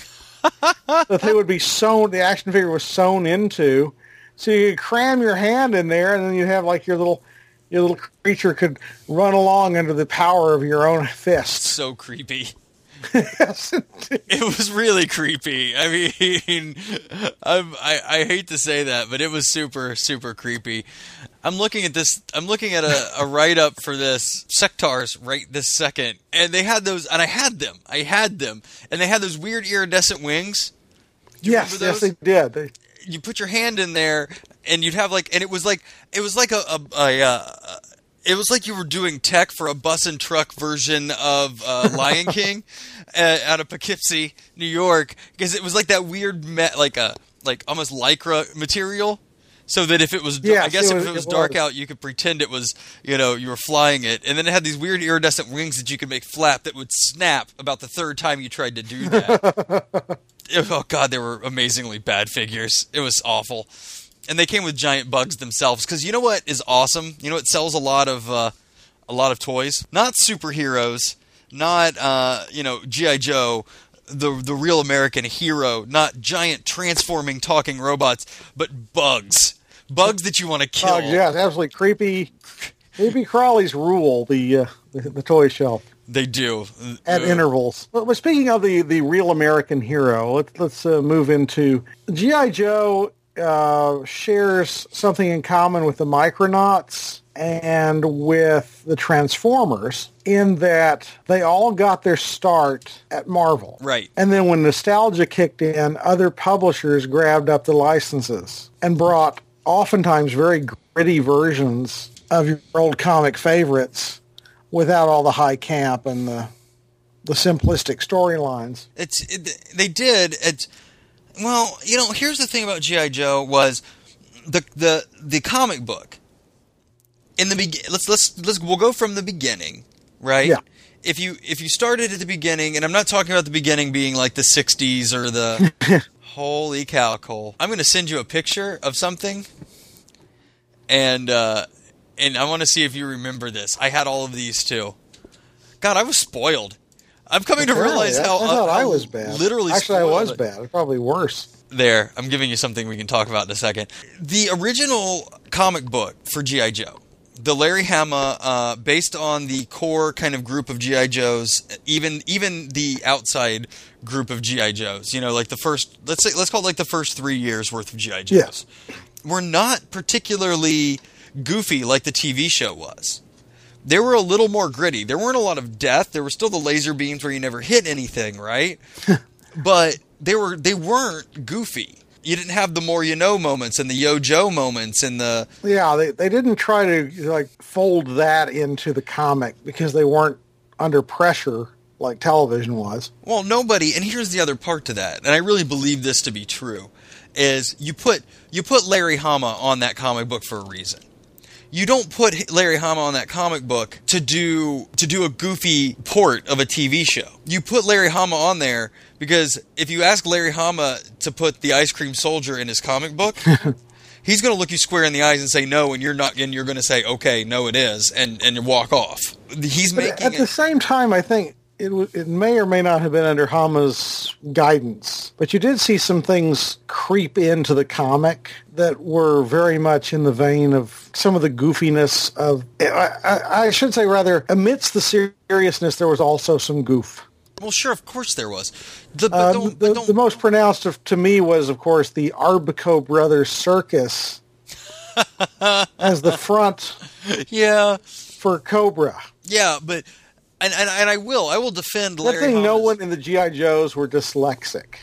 that they would be sewn, the action figure was sewn into. So you could cram your hand in there, and then you have like your little your little creature could run along under the power of your own fist. So creepy. Yes, indeed. It was really creepy. I mean, I'm, I I hate to say that, but it was super super creepy. I'm looking at this. I'm looking at a, a write up for this Sectaurs right this second, and they had those, and I had them. I had them, and they had those weird iridescent wings. Do you Yes, remember yes, those? they did. They, You put your hand in there, and you'd have like, and it was like it was like a, a, a, a it was like you were doing tech for a bus and truck version of uh, Lion King uh, out of Poughkeepsie, New York, because it was like that weird, me- like a like almost lycra material, so that if it was, Yes, I guess it if was- it was it dark was. out, you could pretend it was, you know, you were flying it, and then it had these weird iridescent wings that you could make flap that would snap about the third time you tried to do that. Oh God, they were amazingly bad figures. It was awful. And they came with giant bugs themselves. Because you know what is awesome? You know what sells a lot of uh, a lot of toys? Not superheroes, not uh, you know G I. Joe, the the real American hero, not giant transforming talking robots, but bugs. Bugs that you want to kill. oh, yeah, absolutely creepy. Creepy crawlies rule the, uh, the the toy shelf They do. at Uh, intervals. But, but speaking of the, the real American hero, let's let's uh, move into G I. Joe. Uh, shares something in common with the Micronauts and with the Transformers in that they all got their start at Marvel. Right. And then when nostalgia kicked in, other publishers grabbed up the licenses and brought oftentimes very gritty versions of your old comic favorites without all the high camp and the the simplistic storylines. It's it, they did. It's well, you know. Here's the thing about G I. Joe was the the the comic book. In the begin, let's let's let's we'll go from the beginning, right? Yeah. If you if you started at the beginning, and I'm not talking about the beginning being like the sixties or the holy cow, Cole. I'm going to send you a picture of something, and uh, and I want to see if you remember this. I had all of these too. God, I was spoiled. I'm coming to Apparently, realize I, how I thought uh, I how was bad. Literally, actually, I spoiled was it. bad. Probably worse. There, I'm giving you something we can talk about in a second. The original comic book for G I. Joe, the Larry Hama, uh, based on the core kind of group of G I. Joes, even even the outside group of G I. Joes, you know, like the first, let's say, let's call it like the first three years worth of G I. Joes, Yes. were not particularly goofy like the T V show was. They were a little more gritty. There weren't a lot of death. There were still the laser beams where you never hit anything, right? But they were they weren't goofy. You didn't have the more you know moments and the Yo Joe moments and the Yeah, they they didn't try to like fold that into the comic because they weren't under pressure like television was. well nobody. And here's the other part to that, and I really believe this to be true, is you put you put Larry Hama on that comic book for a reason. You don't put Larry Hama on that comic book to do to do a goofy port of a T V show. You put Larry Hama on there because if you ask Larry Hama to put the Ice Cream Soldier in his comic book, he's going to look you square in the eyes and say no, and you're not, and you're going to say okay, no, it is, and and walk off. He's But making at the it. same time, I think it w- it may or may not have been under Hama's guidance, but you did see some things creep into the comic that were very much in the vein of some of the goofiness of. I, I, I should say, rather, amidst the seriousness, there was also some goof. Well, sure, of course there was. The, but Um, don't, but the, don't, the most pronounced of, to me was, of course, the Arbico Brothers Circus as the front yeah, for Cobra. yeah, but and, and and I will I will defend Good Larry. thing no Hama's- one in the G I. Joes were dyslexic.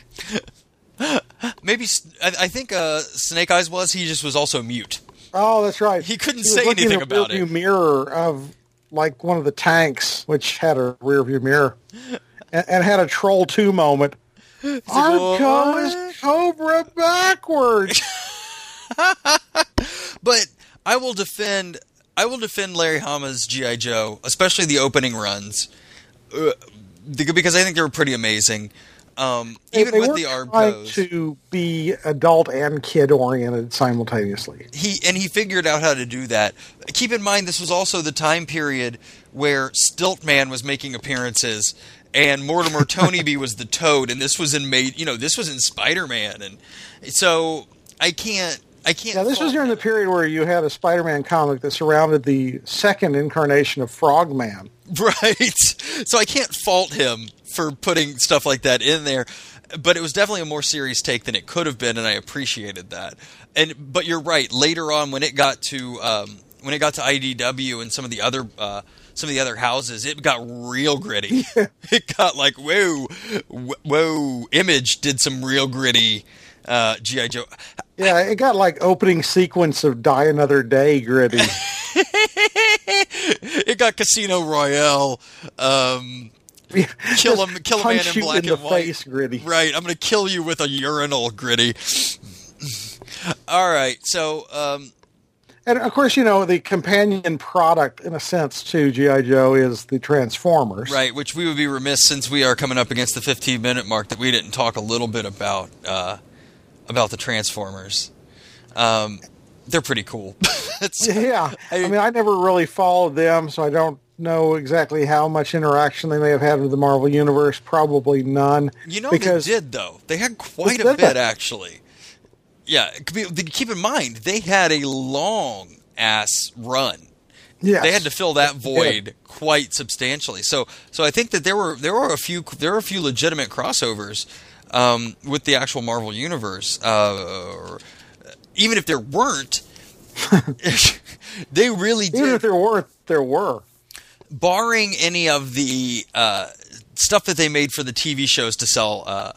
Maybe I, I think uh, Snake Eyes was. He just was also mute. Oh, that's right. He couldn't was say looking anything in a about rearview it. mirror of like one of the tanks, which had a rear view mirror, and, and had a Troll two moment. Arco "What?" is Cobra backwards. But I will defend. I will defend Larry Hama's G I. Joe, especially the opening runs, uh, because I think they were pretty amazing. Um, even they with were the A R B trying pose, to be adult and kid oriented simultaneously. he and he figured out how to do that. Keep in mind, this was also the time period where Stiltman was making appearances, and Mortimer Toneby was the Toad, and this was in made. You know, this was in Spider-Man, and so I can't. I can't. Yeah, this was during the period where you had a Spider-Man comic that surrounded the second incarnation of Frogman. Right. So I can't fault him for putting stuff like that in there, but it was definitely a more serious take than it could have been, and I appreciated that. And but you're right. Later on, when it got to um, when it got to I D W and some of the other uh, some of the other houses, it got real gritty. Yeah. It got like whoa, whoa. Image did some real gritty uh, G I. Joe. Yeah, it got like opening sequence of Die Another Day gritty. It got Casino Royale. Um, yeah, kill him, kill a man in black in and the white. Face, gritty. Right, I'm going to kill you with a urinal, gritty. All right, so um, and of course, you know the companion product, in a sense, to G I. Joe is the Transformers. Right, which we would be remiss since we are coming up against the fifteen minute mark that we didn't talk a little bit about uh, about the Transformers. Um, they're pretty cool. yeah, I, I mean, I never really followed them, so I don't know exactly how much interaction they may have had with the Marvel Universe. Probably none. You know, because they did though. They had quite a bit, actually. Yeah, keep in mind they had a long ass run. Yes. They had to fill that void quite substantially. So, so I think that there were there were a few there were a few legitimate crossovers um, with the actual Marvel Universe. Uh, even if there weren't, they really did. Even if there weren't, there were. Barring any of the uh, stuff that they made for the T V shows to sell uh,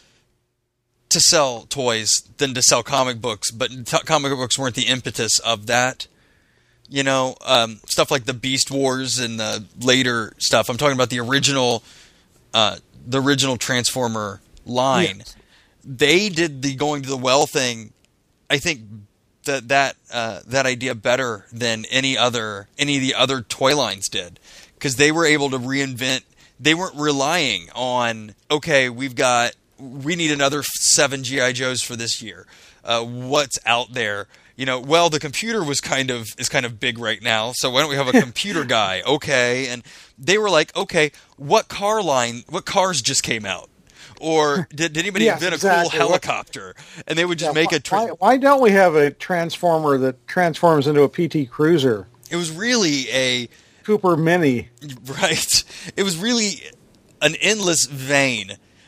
to sell toys than to sell comic books, but t- comic books weren't the impetus of that. You know, um, stuff like the Beast Wars and the later stuff. I'm talking about the original, uh, the original Transformer line. Yes. They did the going to the well thing. I think that that uh, that idea better than any other any of the other toy lines did, because they were able to reinvent. They weren't relying on, okay, we've got we need another seven G I. Joes for this year. Uh, what's out there? You know, well, the computer was kind of is kind of big right now, so why don't we have a computer guy? Okay, and they were like, okay, what car line? What cars just came out? Or did, did anybody yes, invent exactly. a cool helicopter? And they would just yeah, make why, a... Tra- why, why don't we have a Transformer that transforms into a P T Cruiser? It was really a... Cooper Mini. Right. It was really an endless vein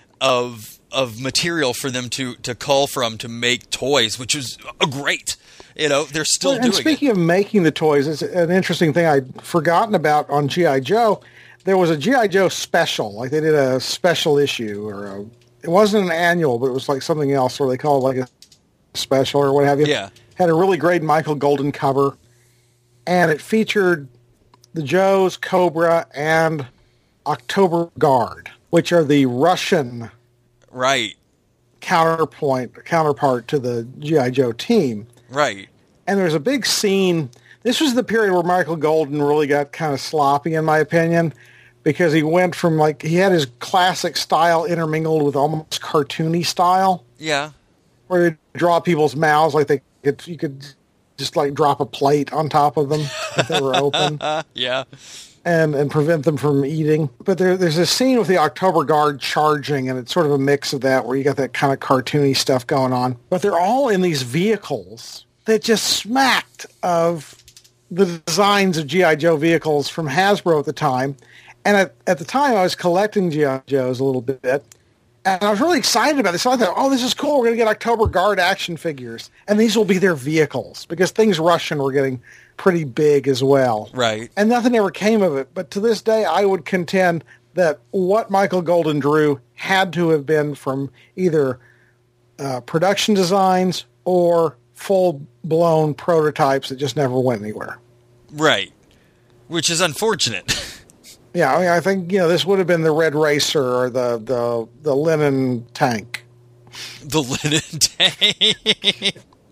of of material for them to, to cull from to make toys, which was a great... You know, they're still well, doing it. And speaking it. of making the toys, it's an interesting thing I'd forgotten about on G I. Joe. There was a G I. Joe special, like they did a special issue, or a, it wasn't an annual, but it was like something else, or they call it like a special or what have you. Yeah. Had a really great Michael Golden cover, and it featured the Joes, Cobra, and October Guard, which are the Russian right counterpoint, counterpart to the G I. Joe team. Right. And there's a big scene. This was the period where Michael Golden really got kind of sloppy, in my opinion, because he went from, like, he had his classic style intermingled with almost cartoony style. Yeah. Where he'd draw people's mouths like they could, you could just, like, drop a plate on top of them if they were open. Yeah. And and prevent them from eating. But there, there's a scene with the October Guard charging, and it's sort of a mix of that where you got that kind of cartoony stuff going on. But they're all in these vehicles that just smacked of the designs of G I. Joe vehicles from Hasbro at the time. And at, at the time, I was collecting G I. Joes a little bit. And I was really excited about this. So I thought, oh, this is cool. We're going to get October Guard action figures. And these will be their vehicles, because things Russian were getting pretty big as well. Right. And nothing ever came of it. But to this day, I would contend that what Michael Golden drew had to have been from either uh, production designs or full-blown prototypes that just never went anywhere. Right. Which is unfortunate. Yeah, I mean, I think, you know, this would have been the Red Racer or the, the, the Linen Tank. The Linen Tank.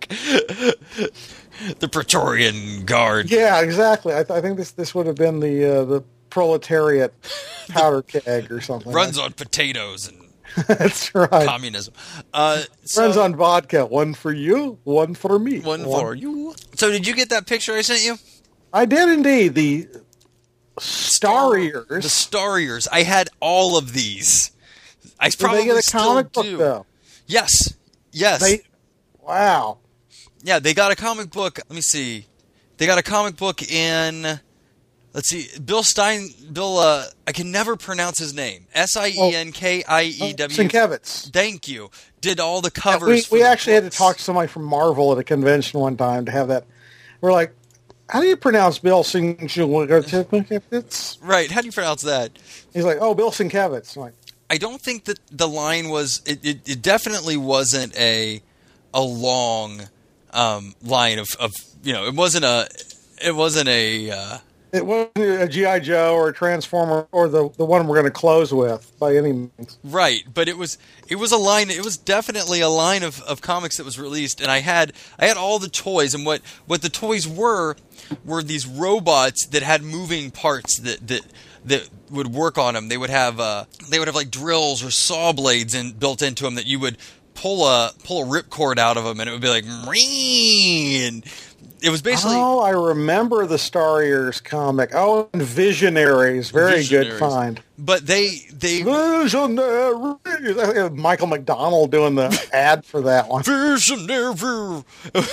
like the Praetorian Guard. Yeah, exactly. I, th- I think this this would have been the uh, the proletariat powder keg or something. Runs on potatoes and That's right. communism. Uh, so, Runs on vodka. One for you, one for me. one for you. So did you get that picture I sent you? I did indeed. The Starriers. The Starriers. I had all of these. I Did probably they get a still comic do. book, though? Yes. Yes. They, wow. Yeah, they got a comic book. Let me see. They got a comic book in... Let's see. Bill Stein... Bill... Uh, I can never pronounce his name. S I E N K I E W. Sienkiewicz. Thank you. Did all the We, covers for we the actually had to books. talk to somebody from Marvel at a convention one time to have that. We're like, how do you pronounce Bill Sienkiewicz? Right. How do you pronounce that? He's like, oh, Bill Sienkiewicz. I'm like, I don't think that the line was. It, it, it definitely wasn't a a long um, line of, of you know. It wasn't a. It wasn't a. Uh, it wasn't a G I. Joe or a Transformer or the, the one we're going to close with by any means. right, but it was it was a line. It was definitely a line of, of comics that was released, and I had I had all the toys, and what, what the toys were were these robots that had moving parts that that. that would work on them. They would have uh, they would have like drills or saw blades in, built into them that you would pull a pull a ripcord out of them, and it would be like, and it was basically. Oh, I remember the Starriers comic. Oh, and Visionaries. Very Visionaries. good find. But they they Visionaries. Michael McDonald doing the ad for that one. Visionary.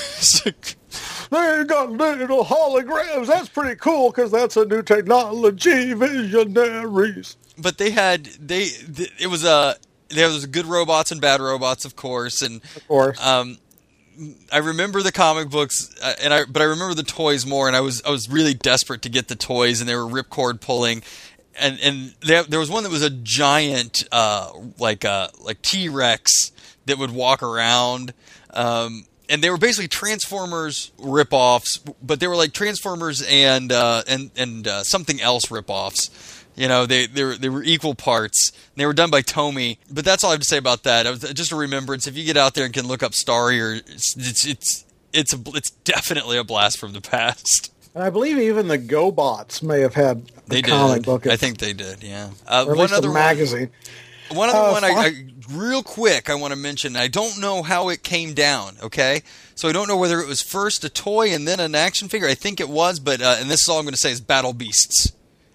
They got little holograms. That's pretty cool because that's a new technology. Visionaries. But they had they, they it was a there was good robots and bad robots, of course, and Of course. um. I remember the comic books, uh, and I but I remember the toys more. And I was I was really desperate to get the toys, and they were ripcord pulling, and and there, there was one that was a giant, uh, like uh, like T-Rex that would walk around, um, and they were basically Transformers ripoffs, but they were like Transformers and uh, and and uh, something else ripoffs. You know, they they were, they were equal parts. They were done by Tomy. But that's all I have to say about that. It was just a remembrance. If you get out there and can look up Starrier, it's it's it's it's, a, it's definitely a blast from the past. And I believe even the GoBots may have had a They comic did. book. I think they did. Yeah. Uh, or at one least other a magazine. One, one other Uh, one. I, fun- I real quick. I want to mention. I don't know how it came down. Okay, so I don't know whether it was first a toy and then an action figure. I think it was, but uh, and this is all I'm going to say is Battle Beasts.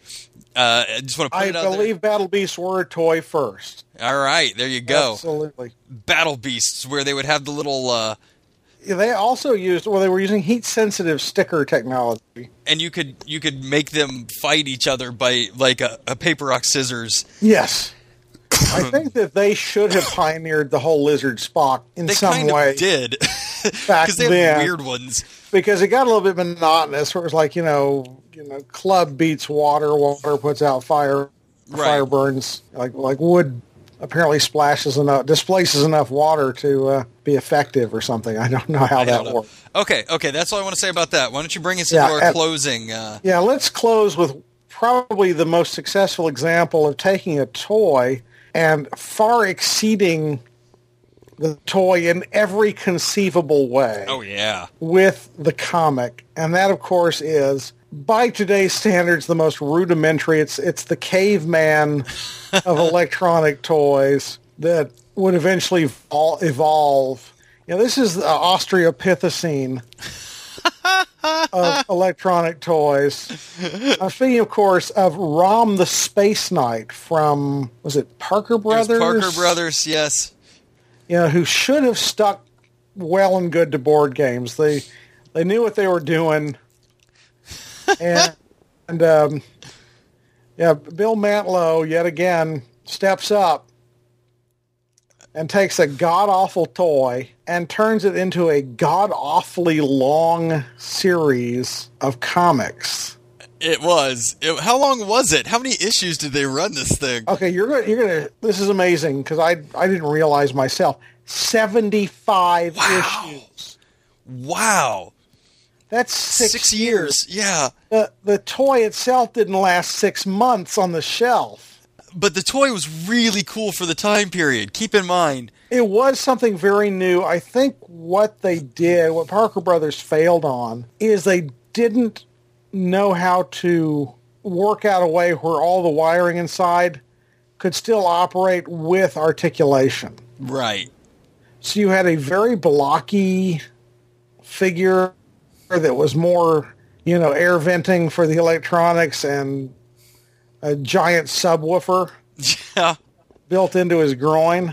Uh, I just want to put I it out believe Battle Beasts were a toy first. there. All right, there you go. Absolutely. Battle Beasts, where they would have the little, uh, Yeah, they also used, well, they were using heat-sensitive sticker technology. and you could you could make them fight each other by like a, a paper rock scissors. Yes. I think that they should have pioneered the whole Lizard Spock in They some kind way. of did, Back because they then. had weird ones. Because it got a little bit monotonous, where it was like, you know, you know, club beats water, water puts out fire, Right. fire burns. Like like wood apparently splashes enough, displaces enough water to uh, be effective or something. I don't know how I that don't know. works. Okay, okay, that's all I want to say about that. Why don't you bring us Yeah, into our and- closing? Uh, Yeah, let's close with probably the most successful example of taking a toy and far exceeding the toy in every conceivable way oh yeah, with the comic. And that, of course, is, by today's standards, the most rudimentary. It's, it's the caveman of electronic toys that would eventually evol- evolve. You know, this is the Australopithecine of electronic toys. I'm speaking, of course, of Rom the Space Knight from, was it Parker It was Brothers? Parker Brothers, yes. You know, who should have stuck well and good to board games. They they knew what they were doing. And, and um, yeah, Bill Mantlo, yet again, steps up and takes a god-awful toy and turns it into a god-awfully long series of comics. It was. It, how long was it? How many issues did they run this thing? Okay, you're gonna, you're gonna. This is amazing because I I didn't realize myself. seventy-five Wow. issues. Wow, That's six, six years. Yeah, The the toy itself didn't last six months on the shelf. but the toy was really cool for the time period. Keep in mind. It was something very new. I think what they did, what Parker Brothers failed on, is they didn't know how to work out a way where all the wiring inside could still operate with articulation. Right. So you had a very blocky figure that was more, you know, air venting for the electronics and a giant subwoofer. Yeah. Built into his groin.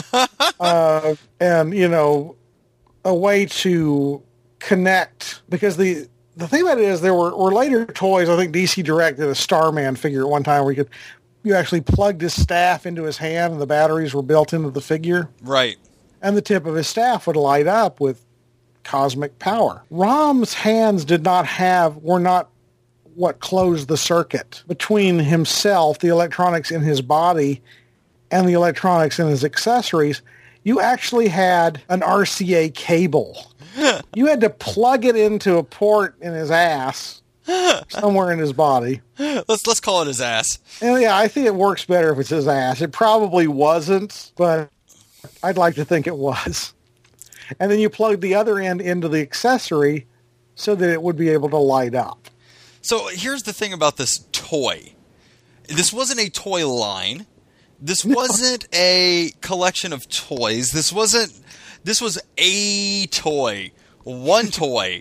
uh, and, you know, a way to connect. Because the the thing about it is there were, were later toys. I think D C Direct did a Starman figure at one time where you could you actually plugged his staff into his hand and the batteries were built into the figure. Right. And the tip of his staff would light up with cosmic power. Rom's hands did not have, were not what closed the circuit between himself, the electronics in his body, and the electronics in his accessories. You actually had an R C A cable. You had to plug it into a port in his ass, somewhere in his body. Let's let's call it his ass. And yeah, I think it works better if it's his ass. It probably wasn't, but I'd like to think it was. And then you plug the other end into the accessory so that it would be able to light up. So here's the thing about this toy. This wasn't a toy line. This wasn't a collection of toys. This wasn't. This was a toy, one toy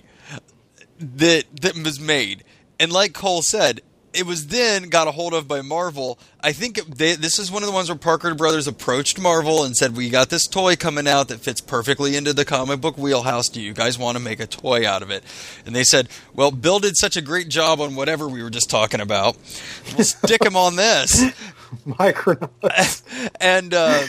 that that was made. And like Cole said, it was then got a hold of by Marvel. I think it, they, this is one of the ones where Parker Brothers approached Marvel and said, we got this toy coming out that fits perfectly into the comic book wheelhouse. Do you guys want to make a toy out of it? And they said, well, Bill did such a great job on whatever we were just talking about. We'll stick him on this. Micronauts. and, uh,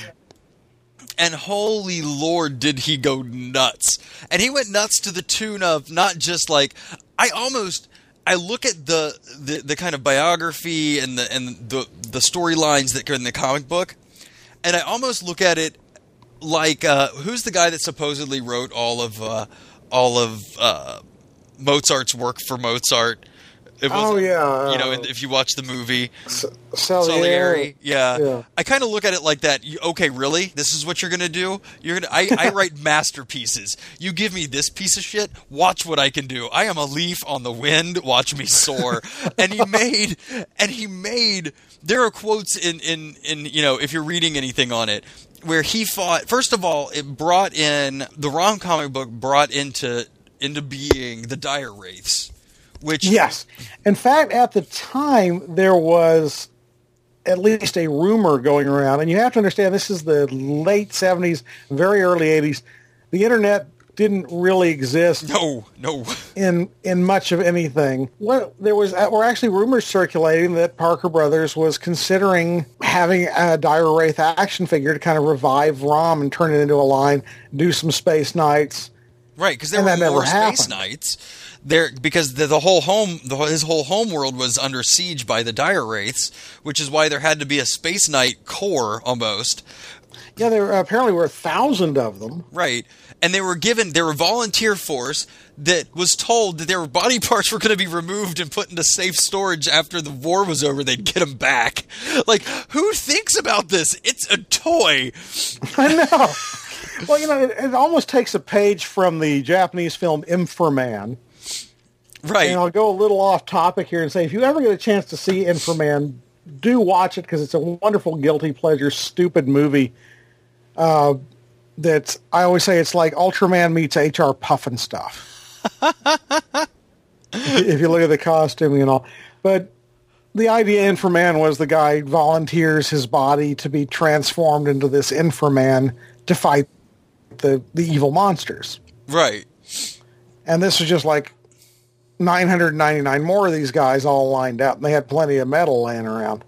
and holy Lord, did he go nuts. And he went nuts to the tune of not just like, I almost... I look at the, the, the kind of biography and the and the the storylines that are in the comic book, and I almost look at it like uh, who's the guy that supposedly wrote all of uh, all of uh, Mozart's work for Mozart? It was, oh yeah, you know, if you watch the movie, S- Salieri. Salieri, yeah. yeah. I kind of look at it like that. You, okay, really? This is what you're gonna do? You're gonna? I, I write masterpieces. You give me this piece of shit. Watch what I can do. I am a leaf on the wind. Watch me soar. And he made, and he made. There are quotes in in in you know if you're reading anything on it where he fought. First of all, it brought in the Rom comic book brought into into being the Dire Wraiths. Which yes. In fact, at the time, there was at least a rumor going around, and you have to understand this is the late seventies, very early eighties. The internet didn't really exist. No, no. In in much of anything. What there was were actually rumors circulating that Parker Brothers was considering having a Dire Wraith action figure to kind of revive Rom and turn it into a line, do some Space Knights. Right, because there and were more happened. Space Knights. There, because the, the whole home, the, his whole home world was under siege by the Dire Wraiths, which is why there had to be a Space Knight corps almost. Yeah, there apparently were a thousand of them. Right, and they were given, they were a volunteer force that was told that their body parts were going to be removed and put into safe storage after the war was over. They'd get them back. Like, who thinks about this? It's a toy. I know. Well, you know, it, it almost takes a page from the Japanese film Inframan. Right. And I'll go a little off topic here and say, if you ever get a chance to see Inframan, do watch it because it's a wonderful guilty pleasure, stupid movie. Uh, that I always say it's like Ultraman meets H R Puffin stuff. If you look at the costuming and all. But the idea Inframan was the guy volunteers his body to be transformed into this Inframan to fight the, the evil monsters. Right. And this was just like nine hundred ninety-nine more of these guys all lined up, and they had plenty of metal laying around.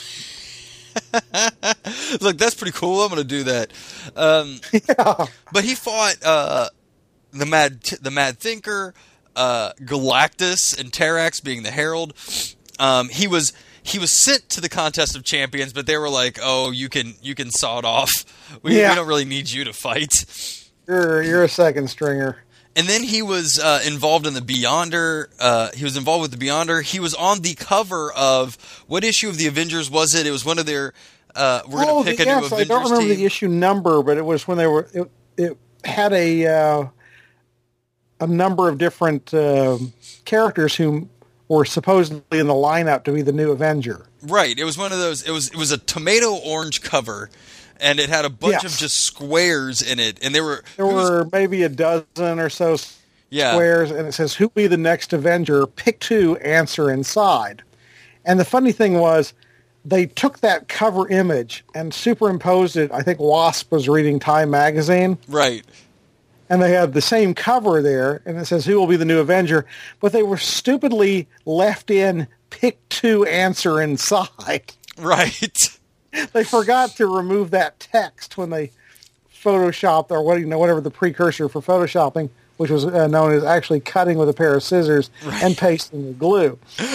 Look, that's pretty cool. I'm going to do that. Um, yeah. But he fought uh, the Mad the Mad Thinker, uh, Galactus, and Terrax being the Herald. Um, he was he was sent to the Contest of Champions, but they were like, "Oh, you can you can saw it off. We, yeah. we don't really need you to fight." You're you're a second stringer. And then he was uh, involved in the Beyonder. Uh, he was involved with the Beyonder. He was on the cover of what issue of the Avengers was it? It was one of their. Uh, we're oh, going to pick the, a yes, new Avengers I don't remember team. the issue number, but it was when they were. It, it had a uh, a number of different uh, characters who were supposedly in the lineup to be the new Avenger. Right. It was one of those. It was it was a tomato orange cover. And it had a bunch yes. of just squares in it, and they were there was, were maybe a dozen or so yeah. squares, and it says, "Who be the next Avenger? Pick two, answer inside." And the funny thing was, they took that cover image and superimposed it. I think Wasp was reading Time magazine, right? And they had the same cover there, and it says, "Who will be the new Avenger?" But they were stupidly left in "Pick two, answer inside." Right. They forgot to remove that text when they photoshopped, or what you know, whatever the precursor for photoshopping, which was uh, known as actually cutting with a pair of scissors right. and pasting the glue.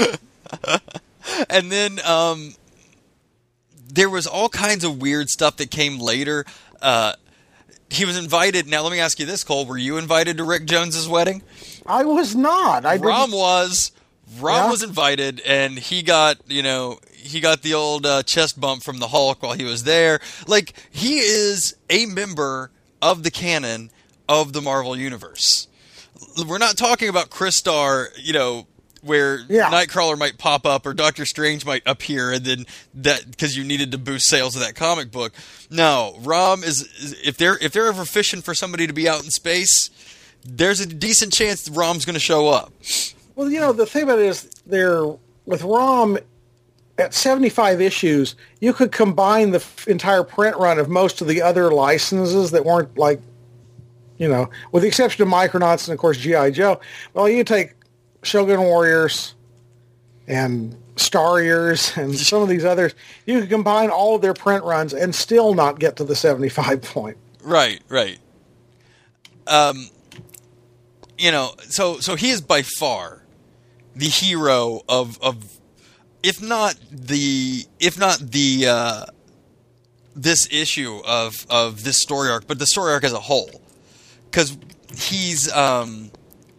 And then um, there was all kinds of weird stuff that came later. Uh, he was invited. Now, let me ask you this, Cole: were you invited to Rick Jones's wedding? I was not. I Rom didn't... was. Rom yeah. was invited, and he got you know. He got the old uh, chest bump from the Hulk while he was there. Like, he is a member of the canon of the Marvel Universe. We're not talking about Crystar, you know, where yeah. Nightcrawler might pop up or Doctor Strange might appear, and then that because you needed to boost sales of that comic book. No, Rom is, is if they're if they're ever fishing for somebody to be out in space, there's a decent chance Rom's going to show up. Well, you know, the thing about it is, they're with Rom. At seventy-five issues, you could combine the f- entire print run of most of the other licenses that weren't like, you know, with the exception of Micronauts and, of course, G I. Joe. Well, you take Shogun Warriors and Starriors and some of these others. You could combine all of their print runs and still not get to the seventy-five point. Right, right. Um, you know, so so he is by far the hero of of. If not the, if not the, uh, this issue of, of this story arc, but the story arc as a whole, because he's, um,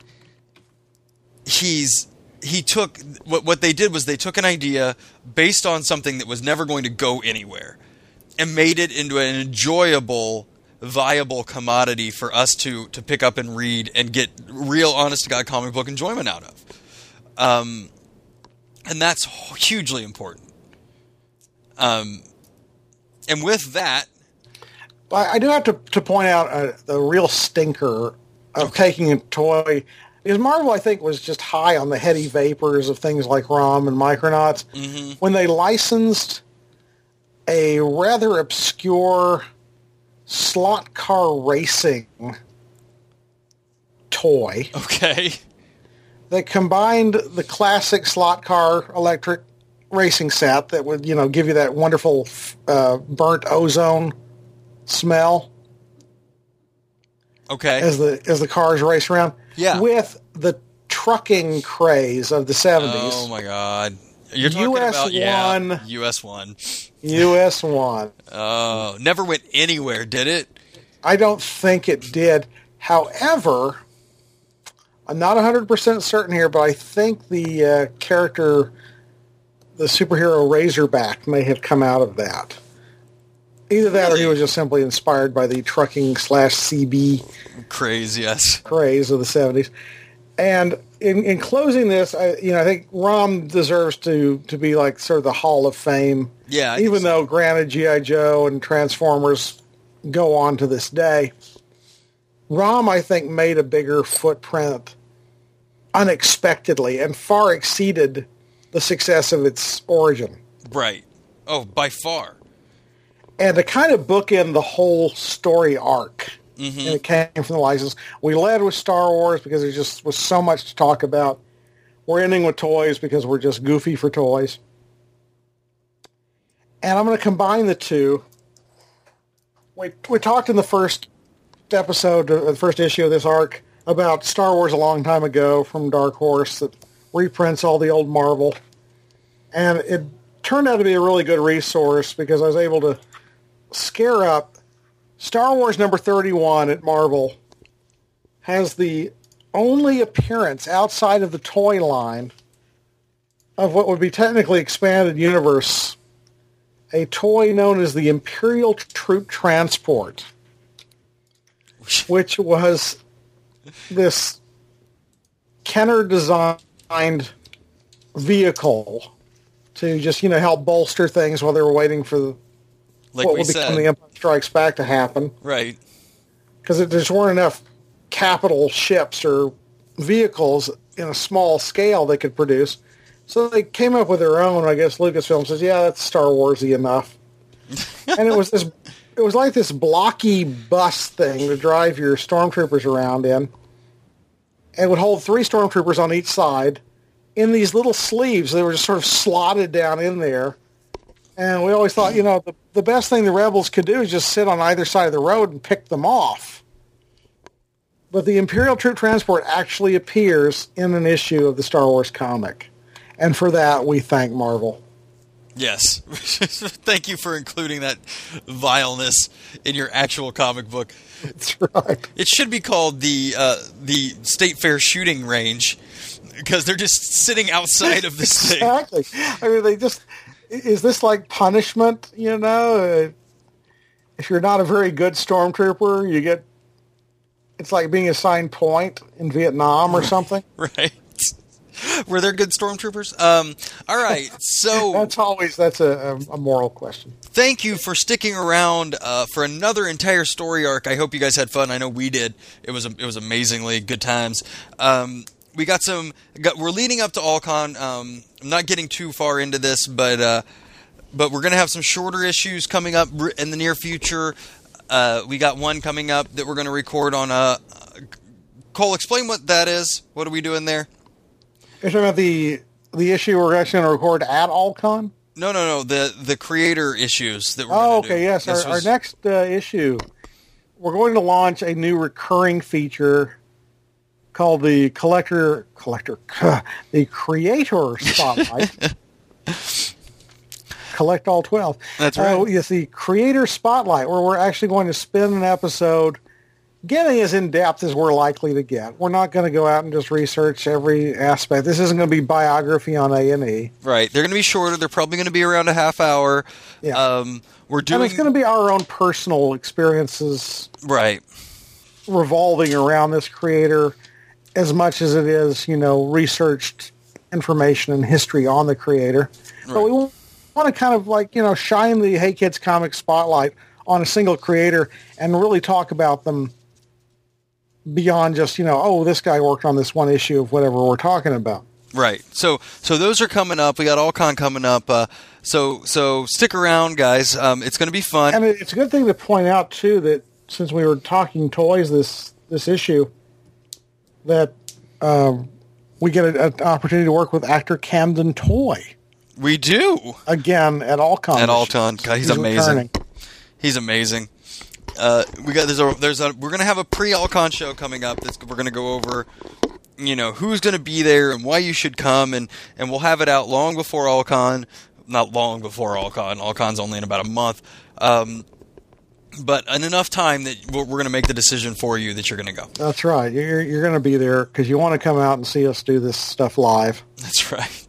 he's, he took, what, what they did was they took an idea based on something that was never going to go anywhere and made it into an enjoyable, viable commodity for us to, to pick up and read and get real honest-to-God comic book enjoyment out of. Um, And that's hugely important. Um, and with that... I do have to, to point out uh, the real stinker of okay. taking a toy. Because Marvel, I think, was just high on the heady vapors of things like ROM and Micronauts. Mm-hmm. When they licensed a rather obscure slot car racing toy... Okay. They combined the classic slot car electric racing set that would, you know, give you that wonderful uh, burnt ozone smell. Okay. As the as the cars race around. Yeah. With the trucking craze of the seventies. Oh my God. You're talking U S about yeah, one. U S one. U S one. Oh, never went anywhere, did it? I don't think it did. However, I'm not one hundred percent certain here, but I think the uh, character, the superhero Razorback, may have come out of that. Either that really? Or he was just simply inspired by the trucking slash C B craze, yes. craze of the seventies. And in, in closing this, I, you know, I think Rom deserves to, to be like sort of the Hall of Fame. Yeah. I even though, granted, G I. Joe and Transformers go on to this day. Rom, I think, made a bigger footprint unexpectedly and far exceeded the success of its origin. Right. Oh, by far. And to kind of bookend the whole story arc, mm-hmm. and it came from the license. We led with Star Wars because there just was so much to talk about. We're ending with toys because we're just goofy for toys. And I'm going to combine the two. We we talked in the first episode, uh, the first issue of this arc, about Star Wars a long time ago from Dark Horse that reprints all the old Marvel. And it turned out to be a really good resource because I was able to scare up Star Wars number thirty-one at Marvel has the only appearance outside of the toy line of what would be technically expanded universe, a toy known as the Imperial Troop Transport, which was this Kenner-designed vehicle to just, you know, help bolster things while they were waiting for the, like what we will said. become the Empire Strikes Back to happen. Right. Because there just weren't enough capital ships or vehicles in a small scale they could produce. So they came up with their own. I guess Lucasfilm says, yeah, that's Star Warsy enough. And it was this, it was like this blocky bus thing to drive your stormtroopers around in. It would hold three stormtroopers on each side in these little sleeves. They were just sort of slotted down in there. And we always thought, you know, the, the best thing the rebels could do is just sit on either side of the road and pick them off. But the Imperial Troop Transport actually appears in an issue of the Star Wars comic. And for that, we thank Marvel. Yes. Thank you for including that vileness in your actual comic book. That's right. It should be called the uh, the State Fair shooting range, because they're just sitting outside of this exactly. thing. I mean, they just... Is this like punishment, you know? Uh, if you're not a very good stormtrooper, you get... It's like being assigned point in Vietnam or something. Right. Were there good stormtroopers? Um, all right, so... that's always... That's a, a moral question. Thank you for sticking around uh, for another entire story arc. I hope you guys had fun. I know we did. It was it was amazingly good times. Um, we got some... Got, we're leading up to AllCon. Um, I'm not getting too far into this, but uh, but we're going to have some shorter issues coming up in the near future. Uh, we got one coming up that we're going to record on... Uh, Cole, explain what that is. What are we doing there? You're talking about the the issue we're actually going to record at AllCon? No, no, no. The the creator issues that we're Oh, going to okay, do. yes. Our, was... our next uh, issue, we're going to launch a new recurring feature called the Collector... Collector... the Creator Spotlight. Collect all twelve. That's right. Uh, yes, the Creator Spotlight, where we're actually going to spend an episode getting as in-depth as we're likely to get. We're not going to go out and just research every aspect. This isn't going to be biography on A and E. Right. They're going to be shorter. They're probably going to be around a half hour. Yeah. Um, we're doing... And it's going to be our own personal experiences right. revolving around this creator as much as it is, you know, researched information and history on the creator. Right. But we want to kind of like, you know, shine the Hey Kids Comics spotlight on a single creator and really talk about them beyond just, you know, oh, this guy worked on this one issue of whatever we're talking about. Right. So so those are coming up. We got AllCon coming up. Uh, so so stick around, guys. Um, it's going to be fun. And it's a good thing to point out, too, that since we were talking toys this this issue, that um, we get a, an opportunity to work with actor Camden Toy. We do. Again, at AllCon. At AllCon. God, he's, he's amazing. Returning. He's amazing. Uh, we got there's a there's a we're gonna have a pre-AllCon show coming up. That's we're gonna go over, you know, who's gonna be there and why you should come, and, and we'll have it out long before AllCon. Not long before AllCon. AllCon's only in about a month, um, but in enough time that we're, we're gonna make the decision for you that you're gonna go. That's right. You're you're gonna be there because you want to come out and see us do this stuff live. That's right.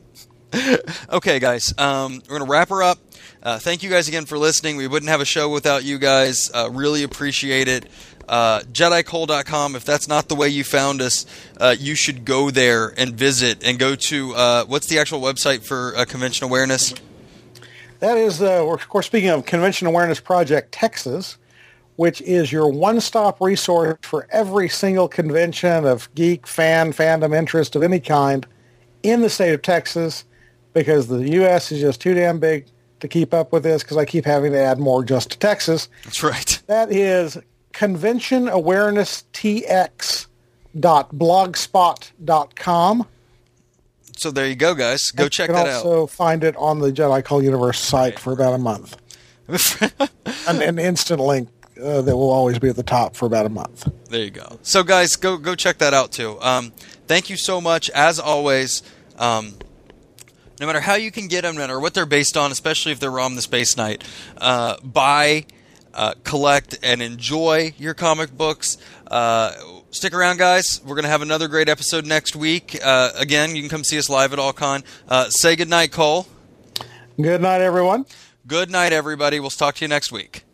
Okay, guys, um, we're gonna wrap her up. Uh, thank you guys again for listening. We wouldn't have a show without you guys. Uh, really appreciate it. Uh, Jedi Cole dot com. If that's not the way you found us, uh, you should go there and visit and go to, uh, what's the actual website for uh, Convention Awareness? That is, uh, we're, of course, speaking of Convention Awareness Project Texas, which is your one-stop resource for every single convention of geek, fan, fandom, interest of any kind in the state of Texas, because the U S is just too damn big to keep up with this, because I keep having to add more just to Texas. That's right. That is convention awareness t x dot blogspot dot com. So there you go, guys. Go and check that out. You can also also find it on the Jedi Call Universe site for about a month. an, an instant link uh, that will always be at the top for about a month. There you go. So, guys, go go check that out, too. Um, thank you so much, as always. Um, no matter how you can get them or what they're based on, especially if they're on the Space Knight, uh, buy uh, collect and enjoy your comic books. Uh, stick around, guys. We're going to have another great episode next week. Uh, again, you can come see us live at AllCon. Uh, say goodnight, Cole. Good night, everyone. Good night, everybody. We'll talk to you next week.